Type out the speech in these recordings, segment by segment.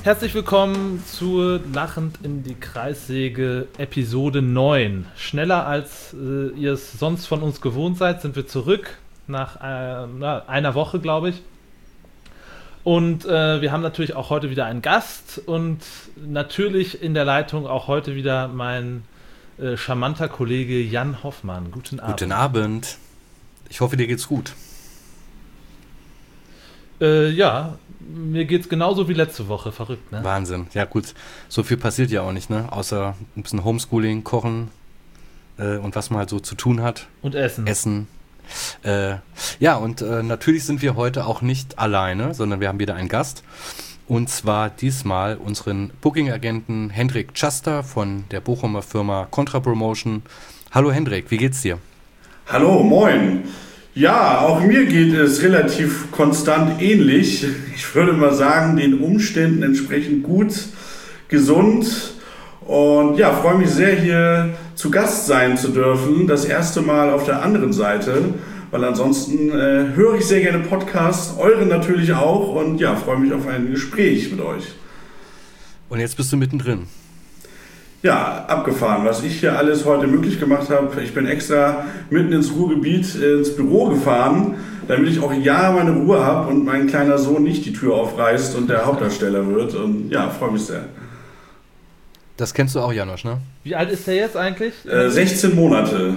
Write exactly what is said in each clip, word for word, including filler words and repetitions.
Herzlich willkommen zu Lachend in die Kreissäge Episode neun. Schneller als äh, ihr es sonst von uns gewohnt seid, sind wir zurück nach äh, na, einer Woche, glaube ich. Und äh, wir haben natürlich auch heute wieder einen Gast und natürlich in der Leitung auch heute wieder mein äh, charmanter Kollege Jan Hoffmann. Guten Abend. Guten Abend. Ich hoffe, dir geht's gut. Äh, ja, mir geht's genauso wie letzte Woche. Verrückt, ne? Wahnsinn. Ja gut, so viel passiert ja auch nicht, ne? Außer ein bisschen Homeschooling, Kochen äh, und was man halt so zu tun hat. Und Essen. Essen. Äh, ja, und äh, natürlich sind wir heute auch nicht alleine, sondern wir haben wieder einen Gast. Und zwar diesmal unseren Booking-Agenten Hendrik Tschaster von der Bochumer Firma Contra Promotion. Hallo Hendrik, wie geht's dir? Hallo, moin. Ja, auch mir geht es relativ konstant ähnlich. Ich würde mal sagen, den Umständen entsprechend gut, gesund und ja, freue mich sehr, hier zu Gast sein zu dürfen. Das erste Mal auf der anderen Seite, weil ansonsten äh, höre ich sehr gerne Podcasts, eure natürlich auch und ja, freue mich auf ein Gespräch mit euch. Und jetzt bist du mittendrin. Ja, abgefahren, was ich hier alles heute möglich gemacht habe. Ich bin extra mitten ins Ruhrgebiet ins Büro gefahren, damit ich auch ja meine Ruhe habe und mein kleiner Sohn nicht die Tür aufreißt und der Hauptdarsteller wird. Und ja, freue mich sehr. Das kennst du auch, Janosch, ne? Wie alt ist der jetzt eigentlich? Äh, sechzehn Monate.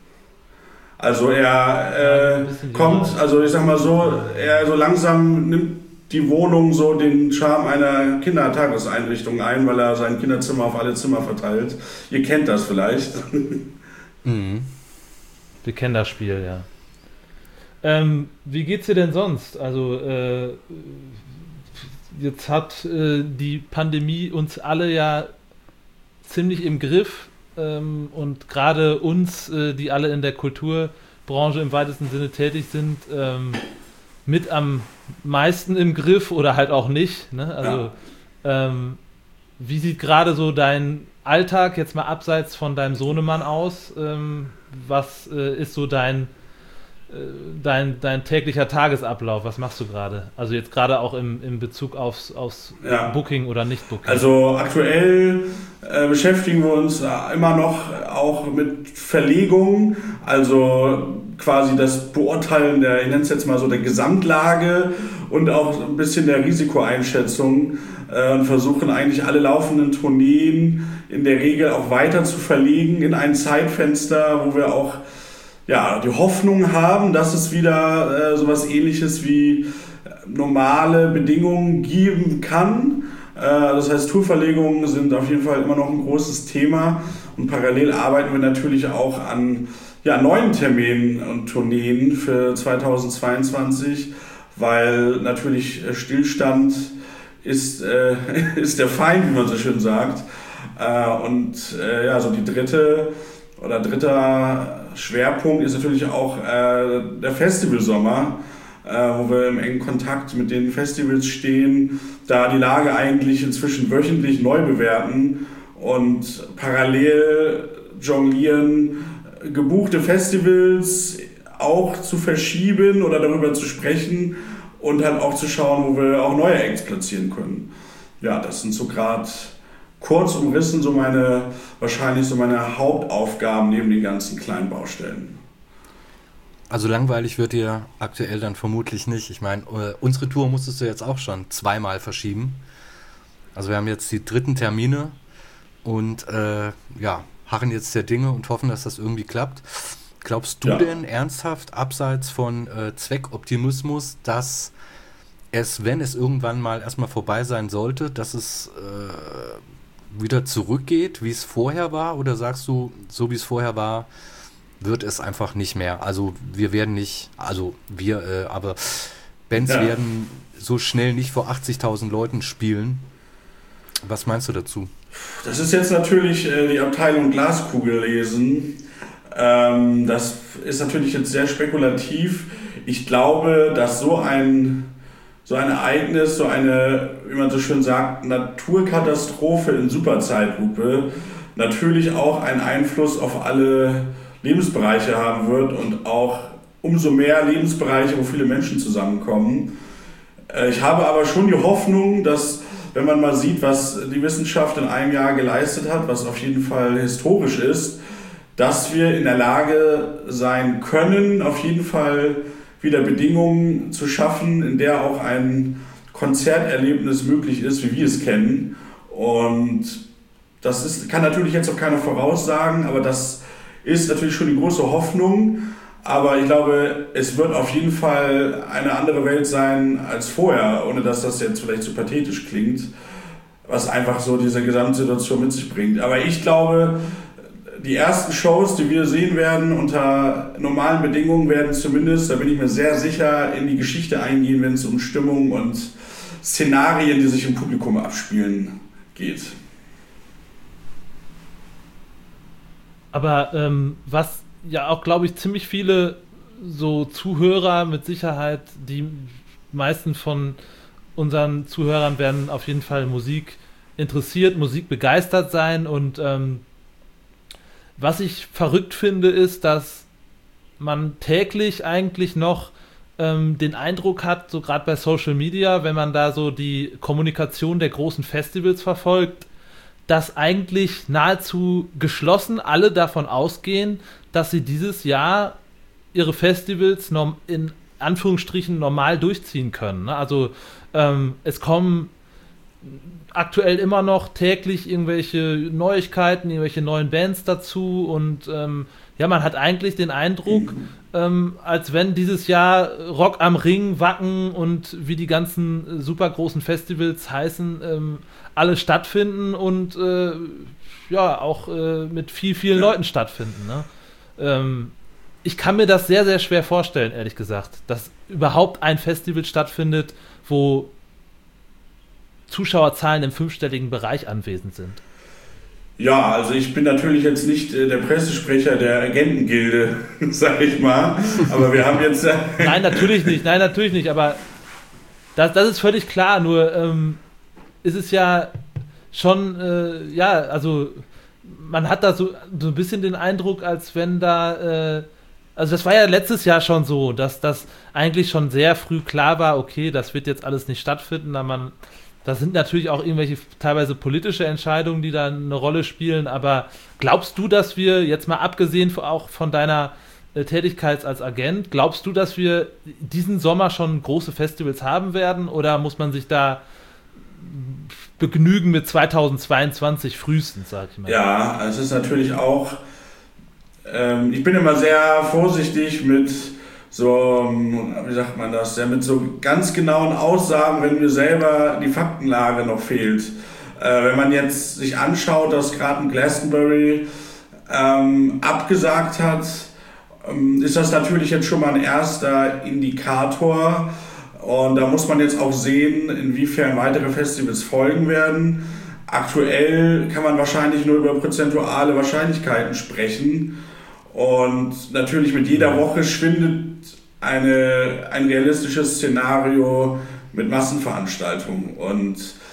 Also er äh, kommt, also ich sag mal so, er so langsam nimmt die Wohnung so den Charme einer Kindertageseinrichtung ein, weil er sein Kinderzimmer auf alle Zimmer verteilt. Ihr kennt das vielleicht. Mhm. Wir kennen das Spiel, ja. Ähm, wie geht's dir denn sonst? Also äh, jetzt hat äh, die Pandemie uns alle ja ziemlich im Griff ähm, und gerade uns, äh, die alle in der Kulturbranche im weitesten Sinne tätig sind, ähm, mit am meisten im Griff oder halt auch nicht. Ne? Also, ja. ähm, wie sieht gerade so dein Alltag jetzt mal abseits von deinem Sohnemann aus? Ähm, was äh, ist so dein, äh, dein, dein täglicher Tagesablauf? Was machst du gerade? Also jetzt gerade auch im, im Bezug aufs, aufs ja. Booking oder Nicht-Booking. Also aktuell äh, beschäftigen wir uns immer noch auch mit Verlegung, also quasi das Beurteilen der, ich nenne es jetzt mal so, der Gesamtlage und auch ein bisschen der Risikoeinschätzung äh, und versuchen eigentlich alle laufenden Tourneen in der Regel auch weiter zu verlegen in ein Zeitfenster, wo wir auch ja, die Hoffnung haben, dass es wieder äh, sowas Ähnliches wie normale Bedingungen geben kann. Äh, das heißt, Tourverlegungen sind auf jeden Fall immer noch ein großes Thema und parallel arbeiten wir natürlich auch an ja, neuen Terminen und Tourneen für zweitausendzweiundzwanzig, weil natürlich Stillstand ist, äh, ist der Feind, wie man so schön sagt. Äh, und äh, ja, so die dritte oder dritter Schwerpunkt ist natürlich auch äh, der Festivalsommer, äh, wo wir im engen Kontakt mit den Festivals stehen, da die Lage eigentlich inzwischen wöchentlich neu bewerten und parallel jonglieren, gebuchte Festivals auch zu verschieben oder darüber zu sprechen und halt auch zu schauen, wo wir auch neue Acts platzieren können. Ja, das sind so gerade kurz umrissen so meine, wahrscheinlich so meine Hauptaufgaben neben den ganzen kleinen Baustellen. Also langweilig wird dir aktuell dann vermutlich nicht. Ich meine, unsere Tour musstest du jetzt auch schon zweimal verschieben. Also wir haben jetzt die dritten Termine und äh, ja, harren jetzt der Dinge und hoffen, dass das irgendwie klappt. Glaubst du ja. denn ernsthaft, abseits von äh, Zweckoptimismus, dass es, wenn es irgendwann mal erstmal vorbei sein sollte, dass es äh, wieder zurückgeht, wie es vorher war? Oder sagst du, so wie es vorher war, wird es einfach nicht mehr? Also wir werden nicht, also wir, äh, aber Bands ja. werden so schnell nicht vor achtzigtausend Leuten spielen. Was meinst du dazu? Das ist jetzt natürlich äh, die Abteilung Glaskugel lesen. Ähm, das ist natürlich jetzt sehr spekulativ. Ich glaube, dass so ein, so ein Ereignis, so eine, wie man so schön sagt, Naturkatastrophe in Superzeitlupe natürlich auch einen Einfluss auf alle Lebensbereiche haben wird und auch umso mehr Lebensbereiche, wo viele Menschen zusammenkommen. Äh, ich habe aber schon die Hoffnung, dass wenn man mal sieht, was die Wissenschaft in einem Jahr geleistet hat, was auf jeden Fall historisch ist, dass wir in der Lage sein können, auf jeden Fall wieder Bedingungen zu schaffen, in der auch ein Konzerterlebnis möglich ist, wie wir es kennen. Und das ist, kann natürlich jetzt auch keiner voraussagen, aber das ist natürlich schon die große Hoffnung. Aber ich glaube, es wird auf jeden Fall eine andere Welt sein als vorher, ohne dass das jetzt vielleicht zu pathetisch klingt, was einfach so diese Gesamtsituation mit sich bringt. Aber ich glaube, die ersten Shows, die wir sehen werden, unter normalen Bedingungen, werden zumindest, da bin ich mir sehr sicher, in die Geschichte eingehen, wenn es um Stimmung und Szenarien, die sich im Publikum abspielen, geht. Aber ähm, was ja auch, glaube ich, ziemlich viele so Zuhörer mit Sicherheit, die meisten von unseren Zuhörern werden auf jeden Fall Musik interessiert, Musik begeistert sein und ähm, was ich verrückt finde, ist, dass man täglich eigentlich noch ähm, den Eindruck hat, so gerade bei Social Media, wenn man da so die Kommunikation der großen Festivals verfolgt, dass eigentlich nahezu geschlossen alle davon ausgehen, dass sie dieses Jahr ihre Festivals norm- in Anführungsstrichen normal durchziehen können. Ne? Also ähm, es kommen aktuell immer noch täglich irgendwelche Neuigkeiten, irgendwelche neuen Bands dazu und ähm, ja, man hat eigentlich den Eindruck, ähm, als wenn dieses Jahr Rock am Ring, Wacken und wie die ganzen super großen Festivals heißen, ähm, alle stattfinden und äh, ja, auch äh, mit viel, vielen ja. Leuten stattfinden. Ne? Ähm, ich kann mir das sehr, sehr schwer vorstellen, ehrlich gesagt, dass überhaupt ein Festival stattfindet, wo Zuschauerzahlen im fünfstelligen Bereich anwesend sind. Ja, also ich bin natürlich jetzt nicht äh, der Pressesprecher der Agentengilde, sag ich mal, aber wir haben jetzt... Nein, natürlich nicht, nein, natürlich nicht, aber das, das ist völlig klar, nur ähm, ist es ja schon, äh, ja, also man hat da so, so ein bisschen den Eindruck, als wenn da, äh, also das war ja letztes Jahr schon so, dass das eigentlich schon sehr früh klar war, okay, das wird jetzt alles nicht stattfinden, da man... Das sind natürlich auch irgendwelche teilweise politische Entscheidungen, die da eine Rolle spielen, aber glaubst du, dass wir, jetzt mal abgesehen auch von deiner äh, Tätigkeit als Agent, glaubst du, dass wir diesen Sommer schon große Festivals haben werden oder muss man sich da begnügen mit zweitausendzweiundzwanzig frühestens, sag ich mal? Ja, es ist natürlich auch, ähm, ich bin immer sehr vorsichtig mit so, wie sagt man das, ja, mit so ganz genauen Aussagen, wenn mir selber die Faktenlage noch fehlt. Äh, wenn man jetzt sich anschaut, dass gerade ein Glastonbury ähm, abgesagt hat, ähm, ist das natürlich jetzt schon mal ein erster Indikator. Und da muss man jetzt auch sehen, inwiefern weitere Festivals folgen werden. Aktuell kann man wahrscheinlich nur über prozentuale Wahrscheinlichkeiten sprechen. Und natürlich mit jeder Woche schwindet eine, ein realistisches Szenario mit Massenveranstaltungen. Und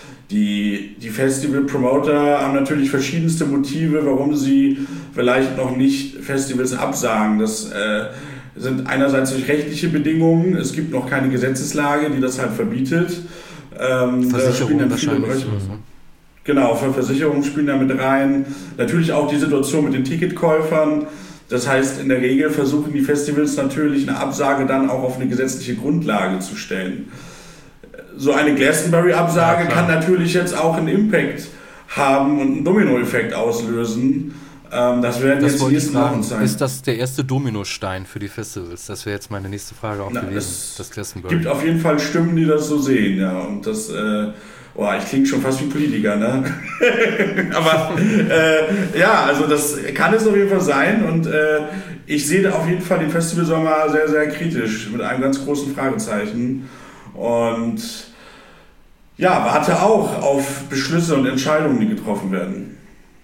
die, die Festival-Promoter haben natürlich verschiedenste Motive, warum sie vielleicht noch nicht Festivals absagen. Das äh, sind einerseits durch rechtliche Bedingungen, es gibt noch keine Gesetzeslage, die das halt verbietet. Ähm, Versicherungen wahrscheinlich. Genau, für Versicherungen spielen da mit rein. Natürlich auch die Situation mit den Ticketkäufern. Das heißt, in der Regel versuchen die Festivals natürlich eine Absage dann auch auf eine gesetzliche Grundlage zu stellen. So eine Glastonbury-Absage ja, kann natürlich jetzt auch einen Impact haben und einen Dominoeffekt auslösen. Ähm, das werden das jetzt die nächsten Wochen sein. Ist das der erste Dominostein für die Festivals? Das wäre jetzt meine nächste Frage auch Na, gewesen. Es das Glastonbury. gibt auf jeden Fall Stimmen, die das so sehen. Ja. Und das... Äh, Boah, ich klinge schon fast wie Politiker, ne? Aber äh, ja, also das kann es auf jeden Fall sein und äh, ich sehe auf jeden Fall den Festivalsommer sehr, sehr kritisch mit einem ganz großen Fragezeichen und ja, warte auch auf Beschlüsse und Entscheidungen, die getroffen werden.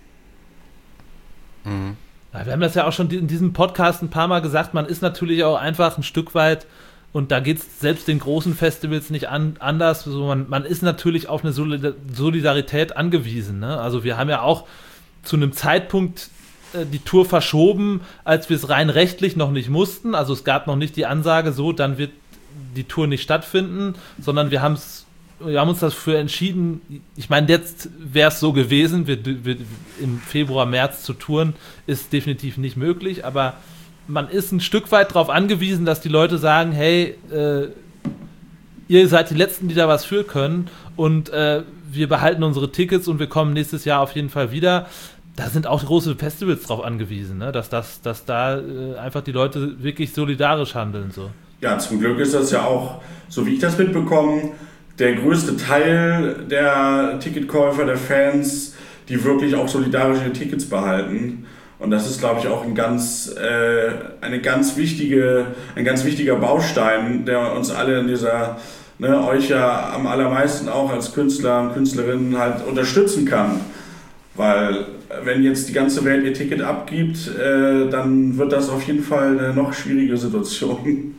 Mhm. Ja, wir haben das ja auch schon in diesem Podcast ein paar Mal gesagt, man ist natürlich auch einfach ein Stück weit. Und da geht es selbst den großen Festivals nicht an, anders. So man, man ist natürlich auf eine Solidarität angewiesen. Ne? Also wir haben ja auch zu einem Zeitpunkt äh, die Tour verschoben, als wir es rein rechtlich noch nicht mussten. Also es gab noch nicht die Ansage, so, dann wird die Tour nicht stattfinden, sondern wir haben es wir haben uns dafür entschieden, ich meine, jetzt wäre es so gewesen, wir, wir, im Februar, März zu touren, ist definitiv nicht möglich, aber man ist ein Stück weit darauf angewiesen, dass die Leute sagen, hey, äh, ihr seid die Letzten, die da was für können und äh, wir behalten unsere Tickets und wir kommen nächstes Jahr auf jeden Fall wieder. Da sind auch große Festivals drauf angewiesen, ne? dass, das, dass da äh, einfach die Leute wirklich solidarisch handeln. So. Ja, zum Glück ist das ja auch, so wie ich das mitbekomme, der größte Teil der Ticketkäufer, der Fans, die wirklich auch solidarisch ihre Tickets behalten. Und das ist, glaube ich, auch ein ganz, äh, eine ganz wichtige, ein ganz wichtiger Baustein, der uns alle in dieser, ne, euch ja am allermeisten auch als Künstler und Künstlerinnen halt unterstützen kann. Weil wenn jetzt die ganze Welt ihr Ticket abgibt, äh, dann wird das auf jeden Fall eine noch schwierige Situation.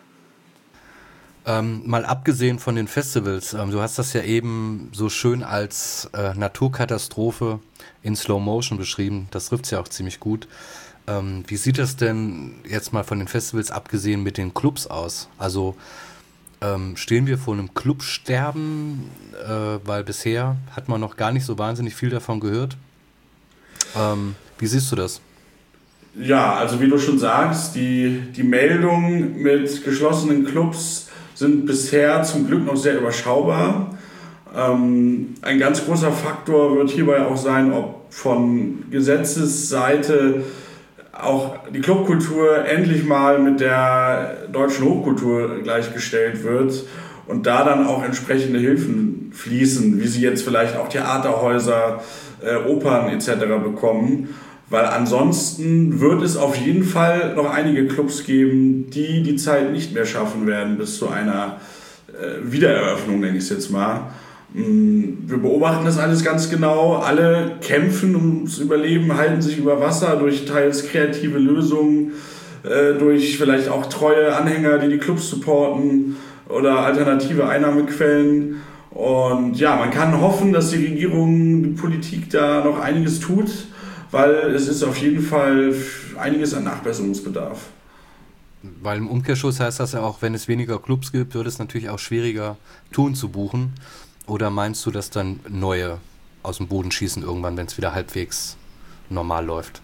Ähm, mal abgesehen von den Festivals, ähm, du hast das ja eben so schön als äh, Naturkatastrophe in Slow Motion beschrieben, das trifft es ja auch ziemlich gut. Ähm, wie sieht das denn jetzt mal von den Festivals abgesehen mit den Clubs aus? Also ähm, stehen wir vor einem Clubsterben, äh, weil bisher hat man noch gar nicht so wahnsinnig viel davon gehört. Ähm, wie siehst du das? Ja, also wie du schon sagst, die, die Meldungen mit geschlossenen Clubs sind bisher zum Glück noch sehr überschaubar. Ähm, ein ganz großer Faktor wird hierbei auch sein, ob von Gesetzesseite auch die Clubkultur endlich mal mit der deutschen Hochkultur gleichgestellt wird und da dann auch entsprechende Hilfen fließen, wie sie jetzt vielleicht auch Theaterhäuser, äh, Opern et cetera bekommen. Weil ansonsten wird es auf jeden Fall noch einige Clubs geben, die die Zeit nicht mehr schaffen werden bis zu einer äh, Wiedereröffnung, nenne ich es jetzt mal. Wir beobachten das alles ganz genau. Alle kämpfen ums Überleben, halten sich über Wasser durch teils kreative Lösungen, äh, durch vielleicht auch treue Anhänger, die die Clubs supporten oder alternative Einnahmequellen. Und ja, man kann hoffen, dass die Regierung, die Politik da noch einiges tut, weil es ist auf jeden Fall einiges an Nachbesserungsbedarf. Weil im Umkehrschluss heißt das ja auch, wenn es weniger Clubs gibt, wird es natürlich auch schwieriger, Touren zu buchen. Oder meinst du, dass dann neue aus dem Boden schießen irgendwann, wenn es wieder halbwegs normal läuft?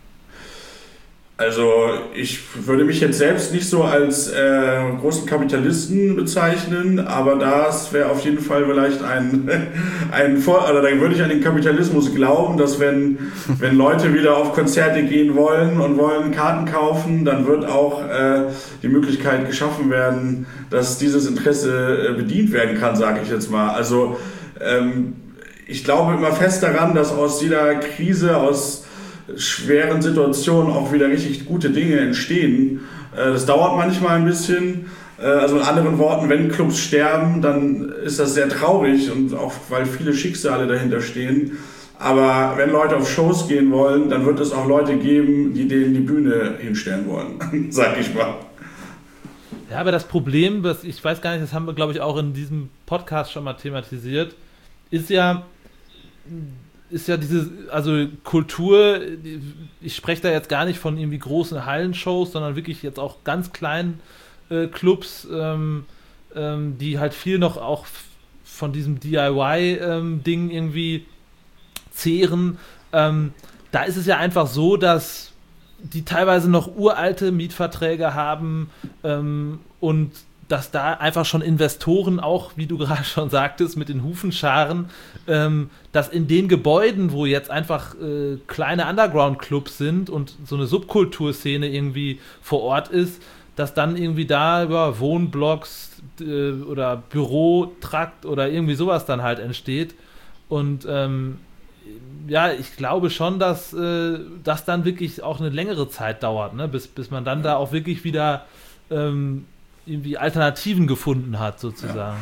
Also ich würde mich jetzt selbst nicht so als äh, großen Kapitalisten bezeichnen, aber das wäre auf jeden Fall vielleicht ein, ein Vor- oder da würde ich an den Kapitalismus glauben, dass wenn, wenn Leute wieder auf Konzerte gehen wollen und wollen Karten kaufen, dann wird auch äh, die Möglichkeit geschaffen werden, dass dieses Interesse äh, bedient werden kann, sage ich jetzt mal. Also ähm, ich glaube immer fest daran, dass aus jeder Krise, aus schweren Situationen auch wieder richtig gute Dinge entstehen. Das dauert manchmal ein bisschen. Also in anderen Worten, wenn Clubs sterben, dann ist das sehr traurig und auch weil viele Schicksale dahinter stehen. Aber wenn Leute auf Shows gehen wollen, dann wird es auch Leute geben, die denen die Bühne hinstellen wollen, sag ich mal. Ja, aber das Problem, das, ich weiß gar nicht, das haben wir, glaube ich, auch in diesem Podcast schon mal thematisiert, ist ja, ist ja diese, also Kultur, ich spreche da jetzt gar nicht von irgendwie großen Hallenshows, sondern wirklich jetzt auch ganz kleinen äh, Clubs, ähm, ähm, die halt viel noch auch f- von diesem D I Y-Ding ähm, irgendwie zehren. Ähm, da ist es ja einfach so, dass die teilweise noch uralte Mietverträge haben ähm, und dass da einfach schon Investoren auch, wie du gerade schon sagtest, mit den Hufen scharen, ähm, dass in den Gebäuden, wo jetzt einfach äh, kleine Underground-Clubs sind und so eine Subkulturszene irgendwie vor Ort ist, dass dann irgendwie da über Wohnblocks äh, oder Bürotrakt oder irgendwie sowas dann halt entsteht. Und ähm, ja, ich glaube schon, dass äh, das dann wirklich auch eine längere Zeit dauert, ne? bis, bis man dann da auch wirklich wieder ähm, irgendwie Alternativen gefunden hat, sozusagen.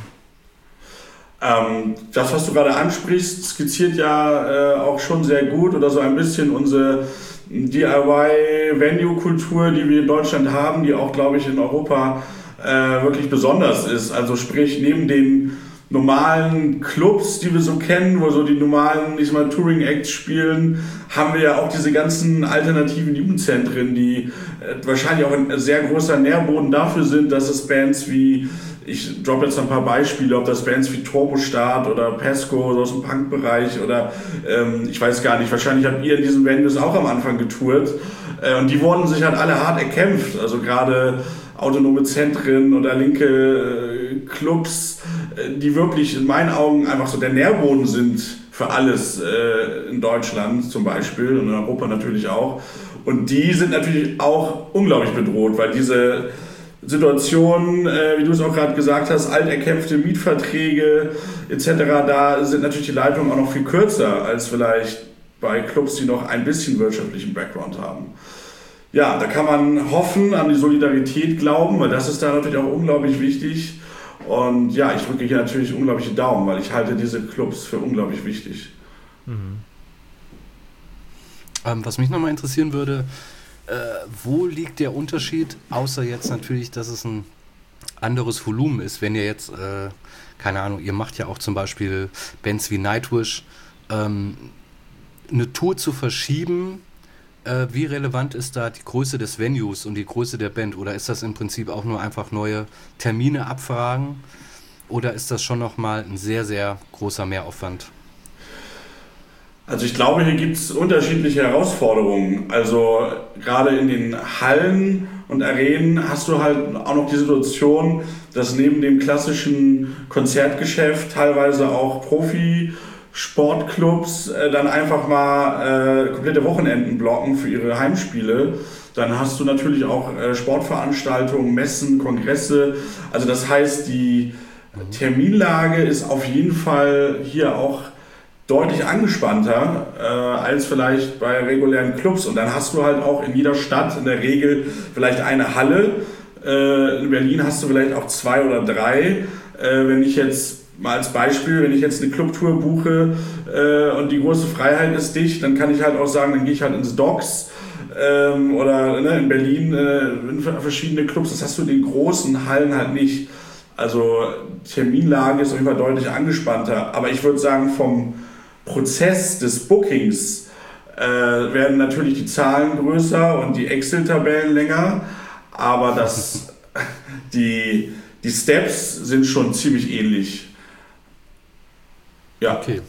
Ja. Ähm, das, was du gerade ansprichst, skizziert ja äh, auch schon sehr gut oder so ein bisschen unsere D I Y-Venue-Kultur, die wir in Deutschland haben, die auch, glaube ich, in Europa äh, wirklich besonders ist. Also sprich, neben den normalen Clubs, die wir so kennen, wo so die normalen, ich sag mal, Touring-Acts spielen, haben wir ja auch diese ganzen alternativen Jugendzentren, die äh, wahrscheinlich auch ein sehr großer Nährboden dafür sind, dass es Bands wie ich droppe jetzt noch ein paar Beispiele, ob das Bands wie Turbostart oder Pesco so aus dem Punk-Bereich oder ähm, ich weiß gar nicht, wahrscheinlich habt ihr in diesen Venues auch am Anfang getourt äh, und die wurden sich halt alle hart erkämpft, also gerade autonome Zentren oder linke äh, Clubs, äh, die wirklich in meinen Augen einfach so der Nährboden sind für alles äh, in Deutschland zum Beispiel und in Europa natürlich auch. Und die sind natürlich auch unglaublich bedroht, weil diese Situation, äh, wie du es auch gerade gesagt hast, alterkämpfte Mietverträge et cetera, da sind natürlich die Leitungen auch noch viel kürzer als vielleicht bei Clubs, die noch ein bisschen wirtschaftlichen Background haben. Ja, da kann man hoffen, an die Solidarität glauben, weil das ist da natürlich auch unglaublich wichtig. Und ja, ich drücke hier natürlich unglaubliche Daumen, weil ich halte diese Clubs für unglaublich wichtig. Mhm. Ähm, was mich nochmal interessieren würde, äh, wo liegt der Unterschied, außer jetzt natürlich, dass es ein anderes Volumen ist, wenn ihr jetzt, äh, keine Ahnung, ihr macht ja auch zum Beispiel Bands wie Nightwish, ähm, eine Tour zu verschieben, äh, wie relevant ist da die Größe des Venues und die Größe der Band? Oder ist das im Prinzip auch nur einfach neue Termine abfragen? Oder ist das schon nochmal ein sehr, sehr großer Mehraufwand? Also ich glaube, hier gibt es unterschiedliche Herausforderungen. Also gerade in den Hallen und Arenen hast du halt auch noch die Situation, dass neben dem klassischen Konzertgeschäft teilweise auch Profi-Sportclubs äh, dann einfach mal äh, komplette Wochenenden blocken für ihre Heimspiele. Dann hast du natürlich auch äh, Sportveranstaltungen, Messen, Kongresse. Also das heißt, die Terminlage ist auf jeden Fall hier auch deutlich angespannter äh, als vielleicht bei regulären Clubs. Und dann hast du halt auch in jeder Stadt in der Regel vielleicht eine Halle. Äh, in Berlin hast du vielleicht auch zwei oder drei. Äh, wenn ich jetzt mal als Beispiel, wenn ich jetzt eine Clubtour buche äh, und die große Freiheit ist dicht, dann kann ich halt auch sagen, dann gehe ich halt ins Docks ähm, oder ne, in Berlin äh, in verschiedene Clubs. Das hast du in den großen Hallen halt nicht. Also Terminlage ist auf jeden Fall deutlich angespannter. Aber ich würde sagen, vom Prozess des Bookings äh, werden natürlich die Zahlen größer und die Excel-Tabellen länger, aber das, die, die Steps sind schon ziemlich ähnlich. Ja. Okay.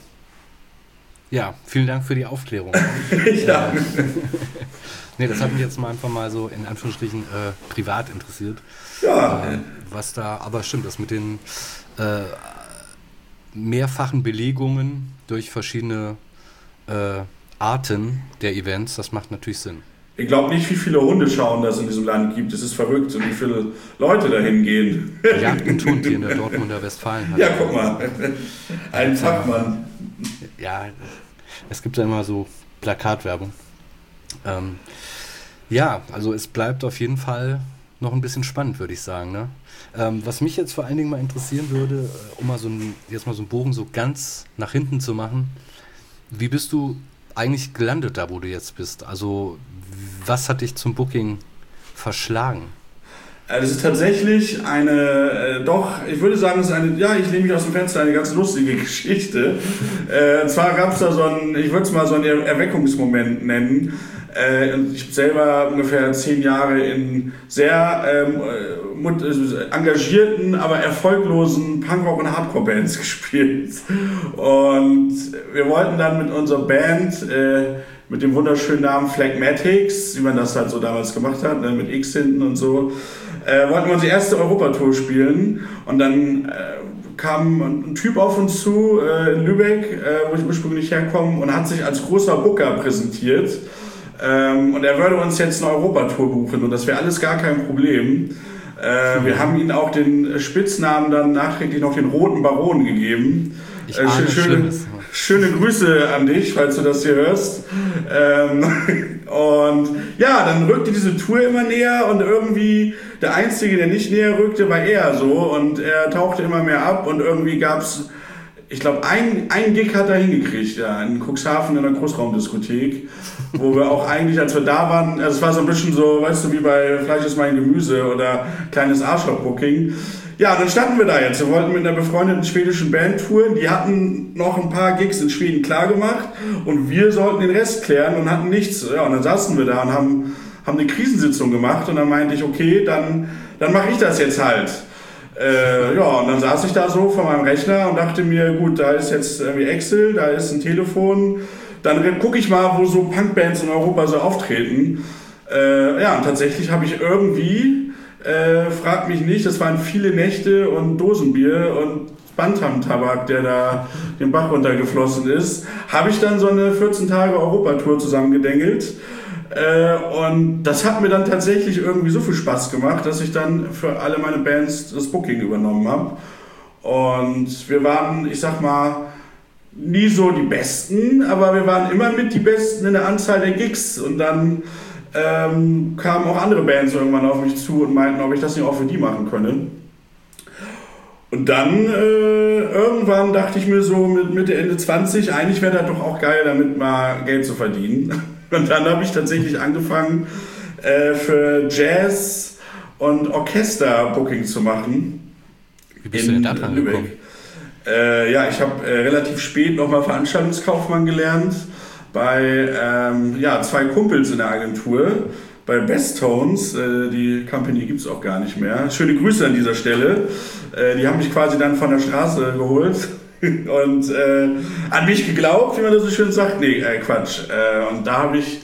Ja, vielen Dank für die Aufklärung. Ja. Nee, das hat mich jetzt mal einfach mal so in Anführungsstrichen äh, privat interessiert. Ja. Äh, was da, aber stimmt, das mit den äh, mehrfachen Belegungen durch verschiedene äh, Arten der Events, das macht natürlich Sinn. Ich glaube nicht, wie viele Hundeschauen das in diesem Land gibt. Es ist verrückt, und wie viele Leute dahin gehen. Jagd und Hund hier in der Dortmunder Westfalen. Ja, guck mal. Ein Fachmann. Ja, es gibt ja immer so Plakatwerbung. Ähm, ja, also es bleibt auf jeden Fall noch ein bisschen spannend, würde ich sagen. Ne? Ähm, was mich jetzt vor allen Dingen mal interessieren würde, um mal so ein, jetzt mal so einen Bogen so ganz nach hinten zu machen, wie bist du eigentlich gelandet da, wo du jetzt bist? Also was hat dich zum Booking verschlagen? Das ist tatsächlich eine, äh, doch, ich würde sagen, es ist eine, ja, ich nehme mich aus dem Fenster, eine ganz lustige Geschichte. äh, und zwar gab es da so einen, ich würde es mal so einen Er- Erweckungsmoment nennen. Äh, ich habe selber ungefähr zehn Jahre in sehr ähm, mut- äh, engagierten, aber erfolglosen Punkrock- und Hardcore-Bands gespielt. Und wir wollten dann mit unserer Band, äh, mit dem wunderschönen Namen Phlegmatics, wie man das halt so damals gemacht hat, ne, mit X hinten und so, äh, wollten wir unsere erste Europatour spielen. Und dann äh, kam ein Typ auf uns zu äh, in Lübeck, äh, wo ich ursprünglich herkomme, und hat sich als großer Booker präsentiert. Ähm, und er würde uns jetzt eine Europatour buchen, und das wäre alles gar kein Problem. Äh, wir haben ihm auch den Spitznamen dann nachträglich noch den Roten Baron gegeben. Ich Äh, ahne schöne, Schlimmes. schöne Grüße an dich, falls du das hier hörst. Ähm, und ja, dann rückte diese Tour immer näher, und irgendwie der Einzige, der nicht näher rückte, war er so, und er tauchte immer mehr ab, und irgendwie gab's, ich glaube, ein, ein Gig hat er hingekriegt, ja, in Cuxhaven in einer Großraumdiskothek, wo wir auch eigentlich, als wir da waren, also es war so ein bisschen so, weißt du, wie bei Fleisch ist mein Gemüse oder kleines Arschloch-Booking. Ja, und dann standen wir da jetzt. Wir wollten mit einer befreundeten schwedischen Band touren. Die hatten noch ein paar Gigs in Schweden klargemacht, und wir sollten den Rest klären und hatten nichts. Ja, und dann saßen wir da und haben, haben eine Krisensitzung gemacht, und dann meinte ich, okay, dann, dann mache ich das jetzt halt. Äh, ja, und dann saß ich da so vor meinem Rechner und dachte mir, gut, da ist jetzt irgendwie Excel, da ist ein Telefon, dann gucke ich mal, wo so Punkbands in Europa so auftreten. Äh, ja, und tatsächlich habe ich irgendwie, äh, frag mich nicht, das waren viele Nächte und Dosenbier und Bantam-Tabak, der da den Bach runtergeflossen ist, habe ich dann so eine vierzehn Tage Europatour zusammengedengelt. Äh, und das hat mir dann tatsächlich irgendwie so viel Spaß gemacht, dass ich dann für alle meine Bands das Booking übernommen habe. Und wir waren, ich sag mal, nie so die Besten, aber wir waren immer mit die Besten in der Anzahl der Gigs. Und dann ähm, kamen auch andere Bands irgendwann auf mich zu und meinten, ob ich das nicht auch für die machen könne. Und dann äh, irgendwann dachte ich mir so mit Mitte, Ende zwanzig, eigentlich wäre das doch auch geil, damit mal Geld zu verdienen. Und dann habe ich tatsächlich angefangen, äh, für Jazz- und Orchester-Booking zu machen. Wie bist du denn da dran gekommen? Äh, ja, ich habe äh, relativ spät nochmal Veranstaltungskaufmann gelernt bei ähm, ja, zwei Kumpels in der Agentur. Bei Best Tones, äh, die Company gibt es auch gar nicht mehr. Schöne Grüße an dieser Stelle. Äh, die haben mich quasi dann von der Straße geholt und äh, an mich geglaubt, wie man das so schön sagt. Nee, äh, Quatsch. Äh, und da habe ich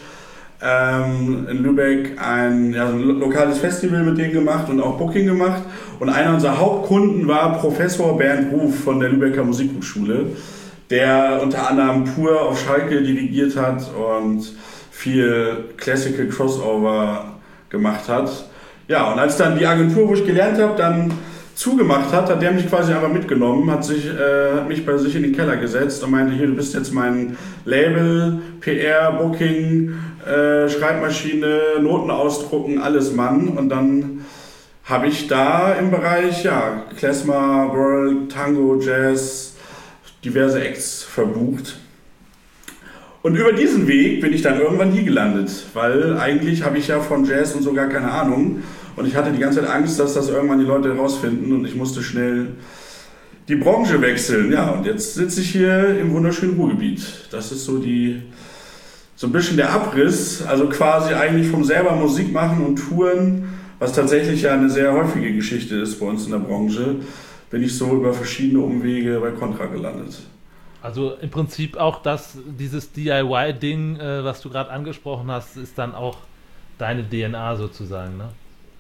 ähm, in Lübeck ein, ja, ein lokales Festival mit denen gemacht und auch Booking gemacht. Und einer unserer Hauptkunden war Professor Bernd Ruf von der Lübecker Musikhochschule, der unter anderem Pur auf Schalke dirigiert hat und viel Classical Crossover gemacht hat. Ja, und als dann die Agentur, wo ich gelernt habe, dann zugemacht hat, hat der mich quasi einfach mitgenommen, hat, sich, äh, hat mich bei sich in den Keller gesetzt und meinte, hier, du bist jetzt mein Label, P R, Booking, äh, Schreibmaschine, Noten ausdrucken, alles Mann. Und dann habe ich da im Bereich, ja, Klezmer, World, Tango, Jazz, diverse Acts verbucht. Und über diesen Weg bin ich dann irgendwann hier gelandet, weil eigentlich habe ich ja von Jazz und so gar keine Ahnung. Und ich hatte die ganze Zeit Angst, dass das irgendwann die Leute herausfinden und ich musste schnell die Branche wechseln. Ja, und jetzt sitze ich hier im wunderschönen Ruhrgebiet. Das ist so die, so ein bisschen der Abriss, also quasi eigentlich vom selber Musik machen und Touren, was tatsächlich ja eine sehr häufige Geschichte ist bei uns in der Branche, bin ich so über verschiedene Umwege bei Contra gelandet. Also im Prinzip auch das, dieses D I Y-Ding, äh, was du gerade angesprochen hast, ist dann auch deine D N A sozusagen, ne?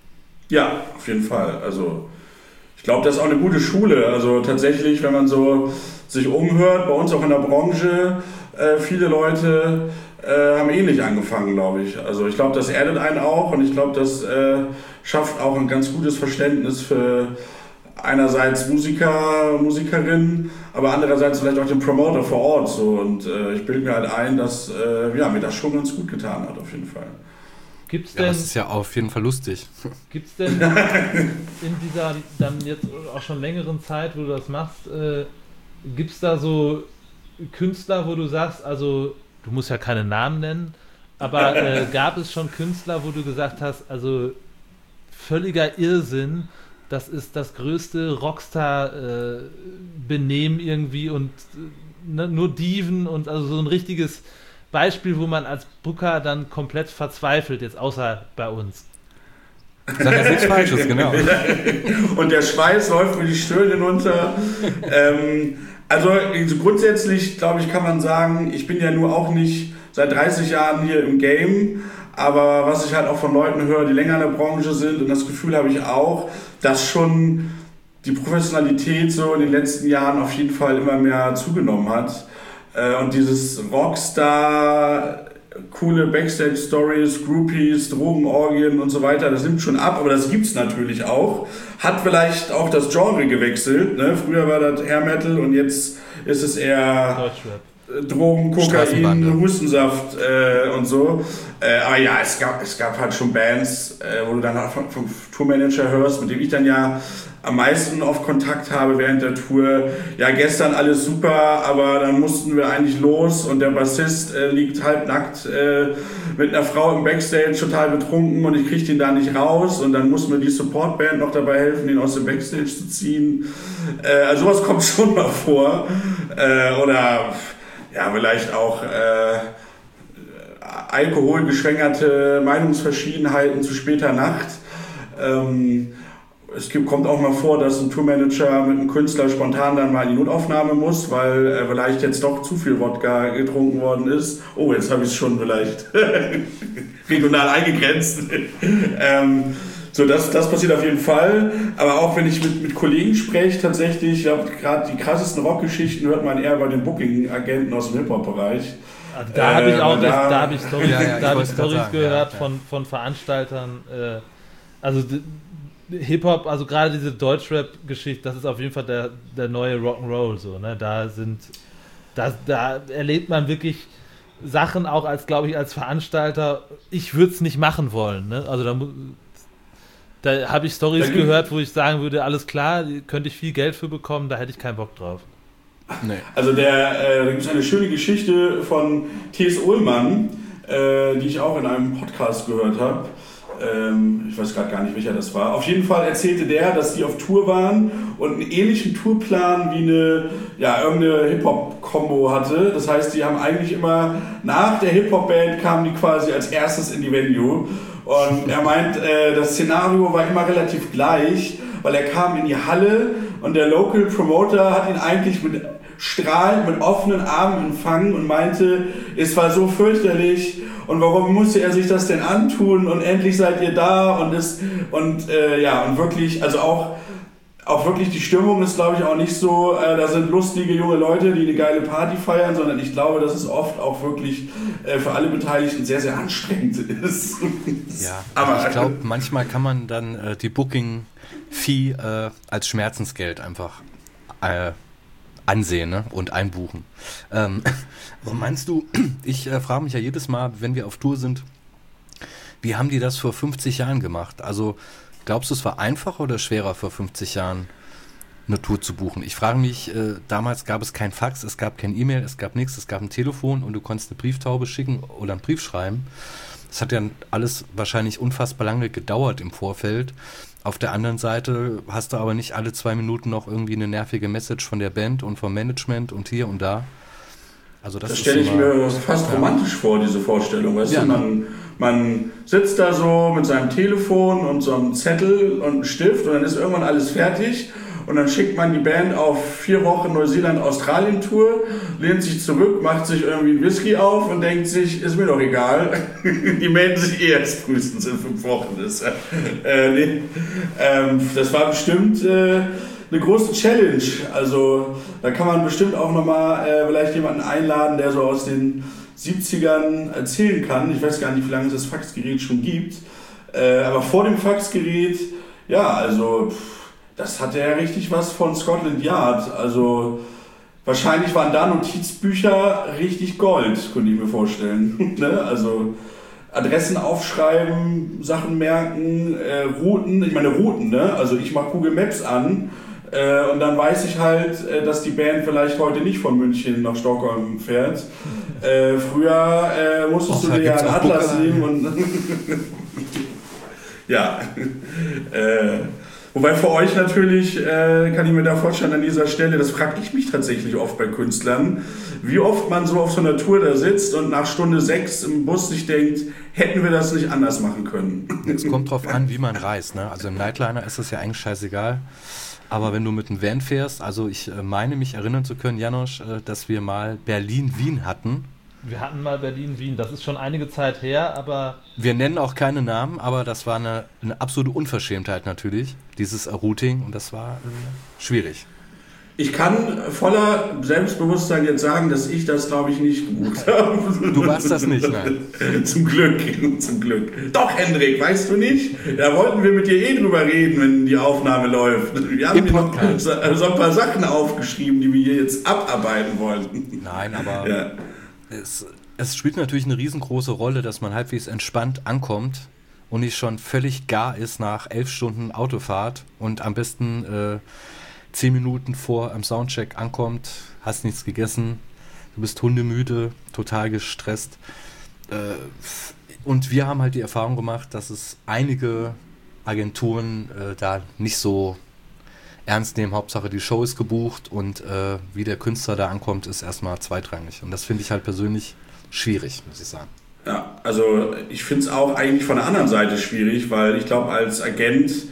Ja, auf jeden Fall. Also ich glaube, das ist auch eine gute Schule. Also tatsächlich, wenn man so sich umhört, bei uns auch in der Branche, äh, viele Leute äh, haben ähnlich angefangen, glaube ich. Also ich glaube, das erdet einen auch und ich glaube, das äh, schafft auch ein ganz gutes Verständnis für einerseits Musiker, Musikerinnen, aber andererseits vielleicht auch den Promoter vor Ort. So. Und äh, ich bilde mir halt ein, dass äh, ja, mir das schon ganz gut getan hat, auf jeden Fall. Gibt's denn, ja, das ist ja auf jeden Fall lustig. Gibt es denn in dieser dann jetzt auch schon längeren Zeit, wo du das machst, äh, gibt es da so Künstler, wo du sagst, also du musst ja keine Namen nennen, aber äh, gab es schon Künstler, wo du gesagt hast, also völliger Irrsinn, das ist das größte Rockstar-Benehmen äh, irgendwie und äh, ne, nur Diven und also so ein richtiges Beispiel, wo man als Booker dann komplett verzweifelt, jetzt außer bei uns. Sag ja nichts Falsches, genau. Und der Schweiß läuft mir die Stirn hinunter. ähm, also grundsätzlich, glaube ich, kann man sagen, ich bin ja nur auch nicht seit dreißig Jahren hier im Game, aber was ich halt auch von Leuten höre, die länger in der Branche sind, und das Gefühl habe ich auch, dass schon die Professionalität so in den letzten Jahren auf jeden Fall immer mehr zugenommen hat. Und dieses Rockstar, coole Backstage-Stories, Groupies, Drogenorgien und so weiter, das nimmt schon ab, aber das gibt's natürlich auch. Hat vielleicht auch das Genre gewechselt, ne? Früher war das Hair Metal und jetzt ist es eher Deutschrap. Drogen, Kokain, Hustensaft äh, und so. Äh, aber ja, es gab, es gab halt schon Bands, äh, wo du dann vom, vom Tourmanager hörst, mit dem ich dann ja am meisten auf Kontakt habe während der Tour. Ja, gestern alles super, aber dann mussten wir eigentlich los und der Bassist äh, liegt halbnackt äh, mit einer Frau im Backstage, total betrunken und ich kriege den da nicht raus und dann muss mir die Supportband noch dabei helfen, den aus dem Backstage zu ziehen. Äh, also sowas kommt schon mal vor. Äh, oder ja, vielleicht auch äh, alkoholgeschwängerte Meinungsverschiedenheiten zu später Nacht. Ähm, es gibt, kommt auch mal vor, dass ein Tourmanager mit einem Künstler spontan dann mal in die Notaufnahme muss, weil äh, vielleicht jetzt doch zu viel Wodka getrunken worden ist. Oh, jetzt habe ich es schon vielleicht regional eingegrenzt. ähm, so, das, das passiert auf jeden Fall. Aber auch wenn ich mit, mit Kollegen spreche, tatsächlich, ich glaube, gerade die krassesten Rockgeschichten hört man eher bei den Booking-Agenten aus dem Hip-Hop-Bereich. Also da habe ich auch, äh, da, da habe ich Storys, ja, ja, da hab ich ich Storys sagen, gehört ja, ja. von, von Veranstaltern. Äh, also d- Hip-Hop, also gerade diese Deutschrap-Geschichte, das ist auf jeden Fall der, der neue Rock'n'Roll, so, ne? Da sind, da, da erlebt man wirklich Sachen auch als, glaube ich, als Veranstalter, ich würde es nicht machen wollen, ne? Also da, mu- da habe ich Storys gehört, wo ich sagen würde, alles klar, könnte ich viel Geld für bekommen, da hätte ich keinen Bock drauf. Nee. Also der, äh, da gibt es eine schöne Geschichte von T S. Ullmann, äh, die ich auch in einem Podcast gehört habe. Ähm, ich weiß gerade gar nicht, welcher das war. Auf jeden Fall erzählte der, dass die auf Tour waren und einen ähnlichen Tourplan wie eine, ja, irgendeine Hip-Hop-Kombo hatte. Das heißt, die haben eigentlich immer nach der Hip-Hop-Band kamen die quasi als erstes in die Venue. Und er meint, äh, das Szenario war immer relativ gleich, weil er kam in die Halle und der Local Promoter hat ihn eigentlich mit strahlend mit offenen Armen empfangen und meinte, es war so fürchterlich und warum musste er sich das denn antun und endlich seid ihr da und es und äh, ja und wirklich, also auch auch wirklich die Stimmung ist, glaube ich, auch nicht so, äh, da sind lustige junge Leute, die eine geile Party feiern, sondern ich glaube, dass es oft auch wirklich äh, für alle Beteiligten sehr, sehr anstrengend ist. Ja, aber also ich glaube, manchmal kann man dann äh, die Booking-Fee äh, als Schmerzensgeld einfach äh, ansehen, ne? Und einbuchen. Ähm, aber meinst du, ich äh, frage mich ja jedes Mal, wenn wir auf Tour sind, wie haben die das vor fünfzig Jahren gemacht? Also glaubst du, es war einfacher oder schwerer vor fünfzig Jahren eine Tour zu buchen? Ich frage mich, äh, damals gab es kein Fax, es gab kein E-Mail, es gab nichts, es gab ein Telefon und du konntest eine Brieftaube schicken oder einen Brief schreiben. Das hat ja alles wahrscheinlich unfassbar lange gedauert im Vorfeld. Auf der anderen Seite hast du aber nicht alle zwei Minuten noch irgendwie eine nervige Message von der Band und vom Management und hier und da. Also das, das ist stelle ich immer, mir fast ja. romantisch vor, diese Vorstellung. Weißt Ja, du, man, man sitzt da so mit seinem Telefon und so einem Zettel und einem Stift und dann ist irgendwann alles fertig. Und dann schickt man die Band auf vier Wochen Neuseeland-Australien-Tour, lehnt sich zurück, macht sich irgendwie ein Whisky auf und denkt sich, ist mir doch egal. Die melden sich eh erst frühestens in fünf Wochen. Das, äh, nee. ähm, das war bestimmt äh, eine große Challenge. Also da kann man bestimmt auch nochmal äh, vielleicht jemanden einladen, der so aus den siebzigern erzählen kann. Ich weiß gar nicht, wie lange es das Faxgerät schon gibt. Äh, aber vor dem Faxgerät, ja, also... Das hatte ja richtig was von Scotland Yard. Also wahrscheinlich waren da Notizbücher richtig Gold, könnte ich mir vorstellen. ne? Also Adressen aufschreiben, Sachen merken, äh, Routen. Ich meine Routen, ne? Also ich mache Google Maps an äh, und dann weiß ich halt, äh, dass die Band vielleicht heute nicht von München nach Stockholm fährt. Äh, früher äh, musstest Och, du dir ja einen Atlas Buckel, nehmen und ja. äh, Wobei für euch natürlich, äh, kann ich mir da vorstellen an dieser Stelle, das frage ich mich tatsächlich oft bei Künstlern, wie oft man so auf so einer Tour da sitzt und nach Stunde sechs im Bus sich denkt, hätten wir das nicht anders machen können. Es kommt drauf an, wie man reist. Ne? Also im Nightliner ist das ja eigentlich scheißegal. Aber wenn du mit einem Van fährst, also ich äh, meine mich erinnern zu können, Janosch, äh, dass wir mal Berlin-Wien hatten. Wir hatten mal Berlin-Wien, das ist schon einige Zeit her, aber... Wir nennen auch keine Namen, aber das war eine, eine absolute Unverschämtheit natürlich, dieses Routing, und das war äh, schwierig. Ich kann voller Selbstbewusstsein jetzt sagen, dass ich das, glaube ich, nicht gebucht habe. Du warst das nicht, nein. Zum Glück, zum Glück. Doch, Hendrik, weißt du nicht? Da wollten wir mit dir eh drüber reden, wenn die Aufnahme läuft. Wir haben dir noch so, so ein paar Sachen aufgeschrieben, die wir hier jetzt abarbeiten wollten. Nein, aber... Ja. Es, es spielt natürlich eine riesengroße Rolle, dass man halbwegs entspannt ankommt und nicht schon völlig gar ist nach elf Stunden Autofahrt und am besten äh, zehn Minuten vor am Soundcheck ankommt, hast nichts gegessen, du bist hundemüde, total gestresst. Äh, und wir haben halt die Erfahrung gemacht, dass es einige Agenturen äh, da nicht so ernst nehmen, Hauptsache die Show ist gebucht und äh, wie der Künstler da ankommt, ist erstmal zweitrangig. Und das finde ich halt persönlich schwierig, muss ich sagen. Ja, also ich finde es auch eigentlich von der anderen Seite schwierig, weil ich glaube, als Agent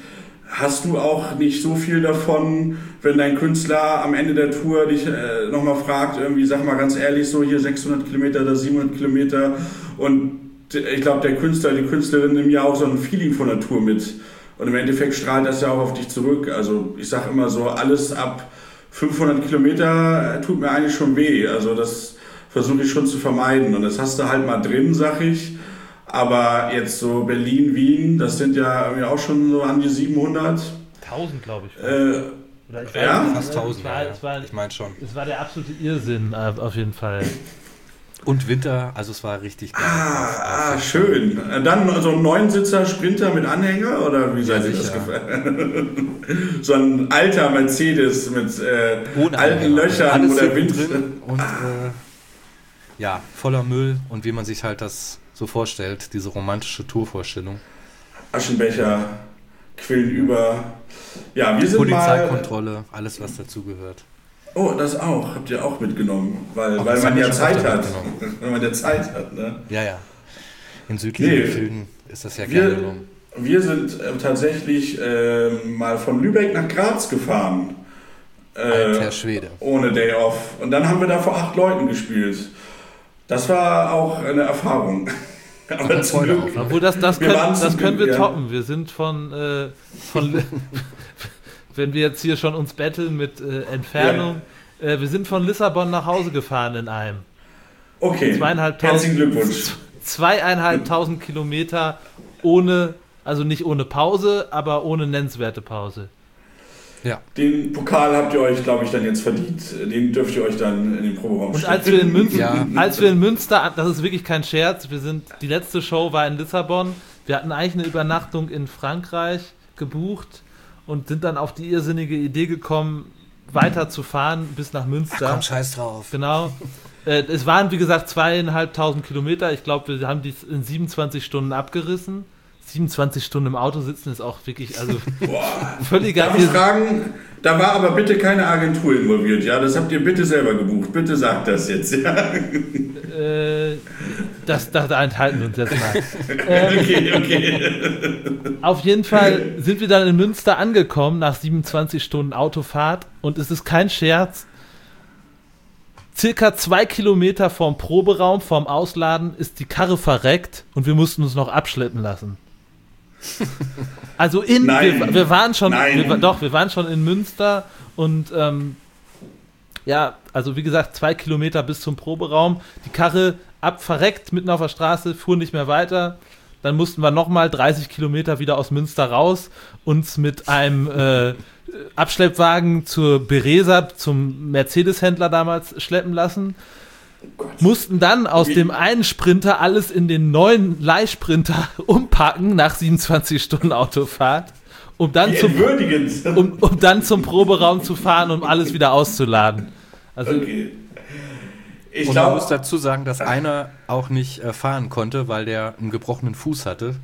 hast du auch nicht so viel davon, wenn dein Künstler am Ende der Tour dich äh, nochmal fragt, irgendwie, sag mal ganz ehrlich, so hier sechshundert Kilometer oder siebenhundert Kilometer und ich glaube, der Künstler, die Künstlerin nimmt ja auch so ein Feeling von der Tour mit und im Endeffekt strahlt das ja auch auf dich zurück. Also ich sag immer so, alles ab fünfhundert Kilometer tut mir eigentlich schon weh. Also das versuche ich schon zu vermeiden und das hast du halt mal drin, sag ich. Aber jetzt so Berlin, Wien, das sind ja irgendwie auch schon so an die siebenhundert. tausend, glaube ich. Äh, Oder ich ja? weiß, Fast tausend, es war, ja. es war, Ich meine schon. Es war der absolute Irrsinn, äh, auf jeden Fall. Und Winter, also es war richtig geil. Ah, Auf- ah auf- schön. Dann so ein Neunsitzer Sprinter mit Anhänger oder wie Ja, seid ihr das sicher. gefallen? So ein alter Mercedes mit äh, Ohne alten Anhänger. Löchern, Alles wo der hinten Wind drin und äh, ja, voller Müll und wie man sich halt das so vorstellt, diese romantische Tourvorstellung. Aschenbecher quillen über. Ja, wir sind mal. Polizeikontrolle, alles was dazugehört. Oh, das auch. Habt ihr auch mitgenommen, weil, Ach, weil das man haben wir ja schon Zeit öfter hat. mitgenommen. Wenn man ja Zeit hat, ne? Ja, ja. In südlichen Nee. Gefilden ist das ja gerne Wir, gelungen. wir sind äh, tatsächlich äh, mal von Lübeck nach Graz gefahren. Äh, Alter Schwede. ohne Day Off. Und dann haben wir da vor acht Leuten gespielt. Das war auch eine Erfahrung. Aber zum Freude Glück. Obwohl, das, das, Wir können, waren das zum können wir Glück, ja. toppen. Wir sind von, äh, von wenn wir jetzt hier schon uns betteln mit äh, Entfernung, äh, wir sind von Lissabon nach Hause gefahren in einem. Okay. Zweieinhalbtausend, Herzlichen Glückwunsch. zweieinhalbtausend Kilometer ohne, also nicht ohne Pause, aber ohne nennenswerte Pause. Ja. Den Pokal habt ihr euch, glaube ich, dann jetzt verdient. Den dürft ihr euch dann in den Proberaum Und stellen. als wir in Münster, Ja. als wir in Münster, das ist wirklich kein Scherz, wir sind, die letzte Show war in Lissabon, wir hatten eigentlich eine Übernachtung in Frankreich gebucht und sind dann auf die irrsinnige Idee gekommen, weiter zu fahren bis nach Münster. Ach komm, scheiß drauf. Genau. Äh, es waren, wie gesagt, zweieinhalbtausend Kilometer. Ich glaube, wir haben die in siebenundzwanzig Stunden abgerissen. siebenundzwanzig Stunden im Auto sitzen ist auch wirklich, also Boah. völliger Darf ich Irrsinn. fragen, da war aber bitte keine Agentur involviert, ja? Das habt ihr bitte selber gebucht. Bitte sagt das jetzt, ja? Äh, das, das, da enthalten wir uns jetzt mal. Ähm, Okay, okay. Auf jeden Fall sind wir dann in Münster angekommen nach siebenundzwanzig Stunden Autofahrt und es ist kein Scherz. Circa zwei Kilometer vorm Proberaum, vorm Ausladen, ist die Karre verreckt und wir mussten uns noch abschleppen lassen. Also in, Nein. wir, wir waren schon, Nein. wir, doch, wir waren schon in Münster und ähm, ja, also wie gesagt, zwei Kilometer bis zum Proberaum. Die Karre ab verreckt mitten auf der Straße, fuhr nicht mehr weiter. Dann mussten wir nochmal dreißig Kilometer wieder aus Münster raus, uns mit einem äh, Abschleppwagen zur Beresa, zum Mercedes-Händler damals, schleppen lassen. Mussten dann aus dem einen Sprinter alles in den neuen Leihsprinter umpacken nach siebenundzwanzig Stunden Autofahrt, um dann, Wie zum, entwürdigend. um, um dann zum Proberaum zu fahren, um alles wieder auszuladen. Also Okay. Ich Und man glaube, muss dazu sagen, dass einer auch nicht äh, fahren konnte, weil der einen gebrochenen Fuß hatte.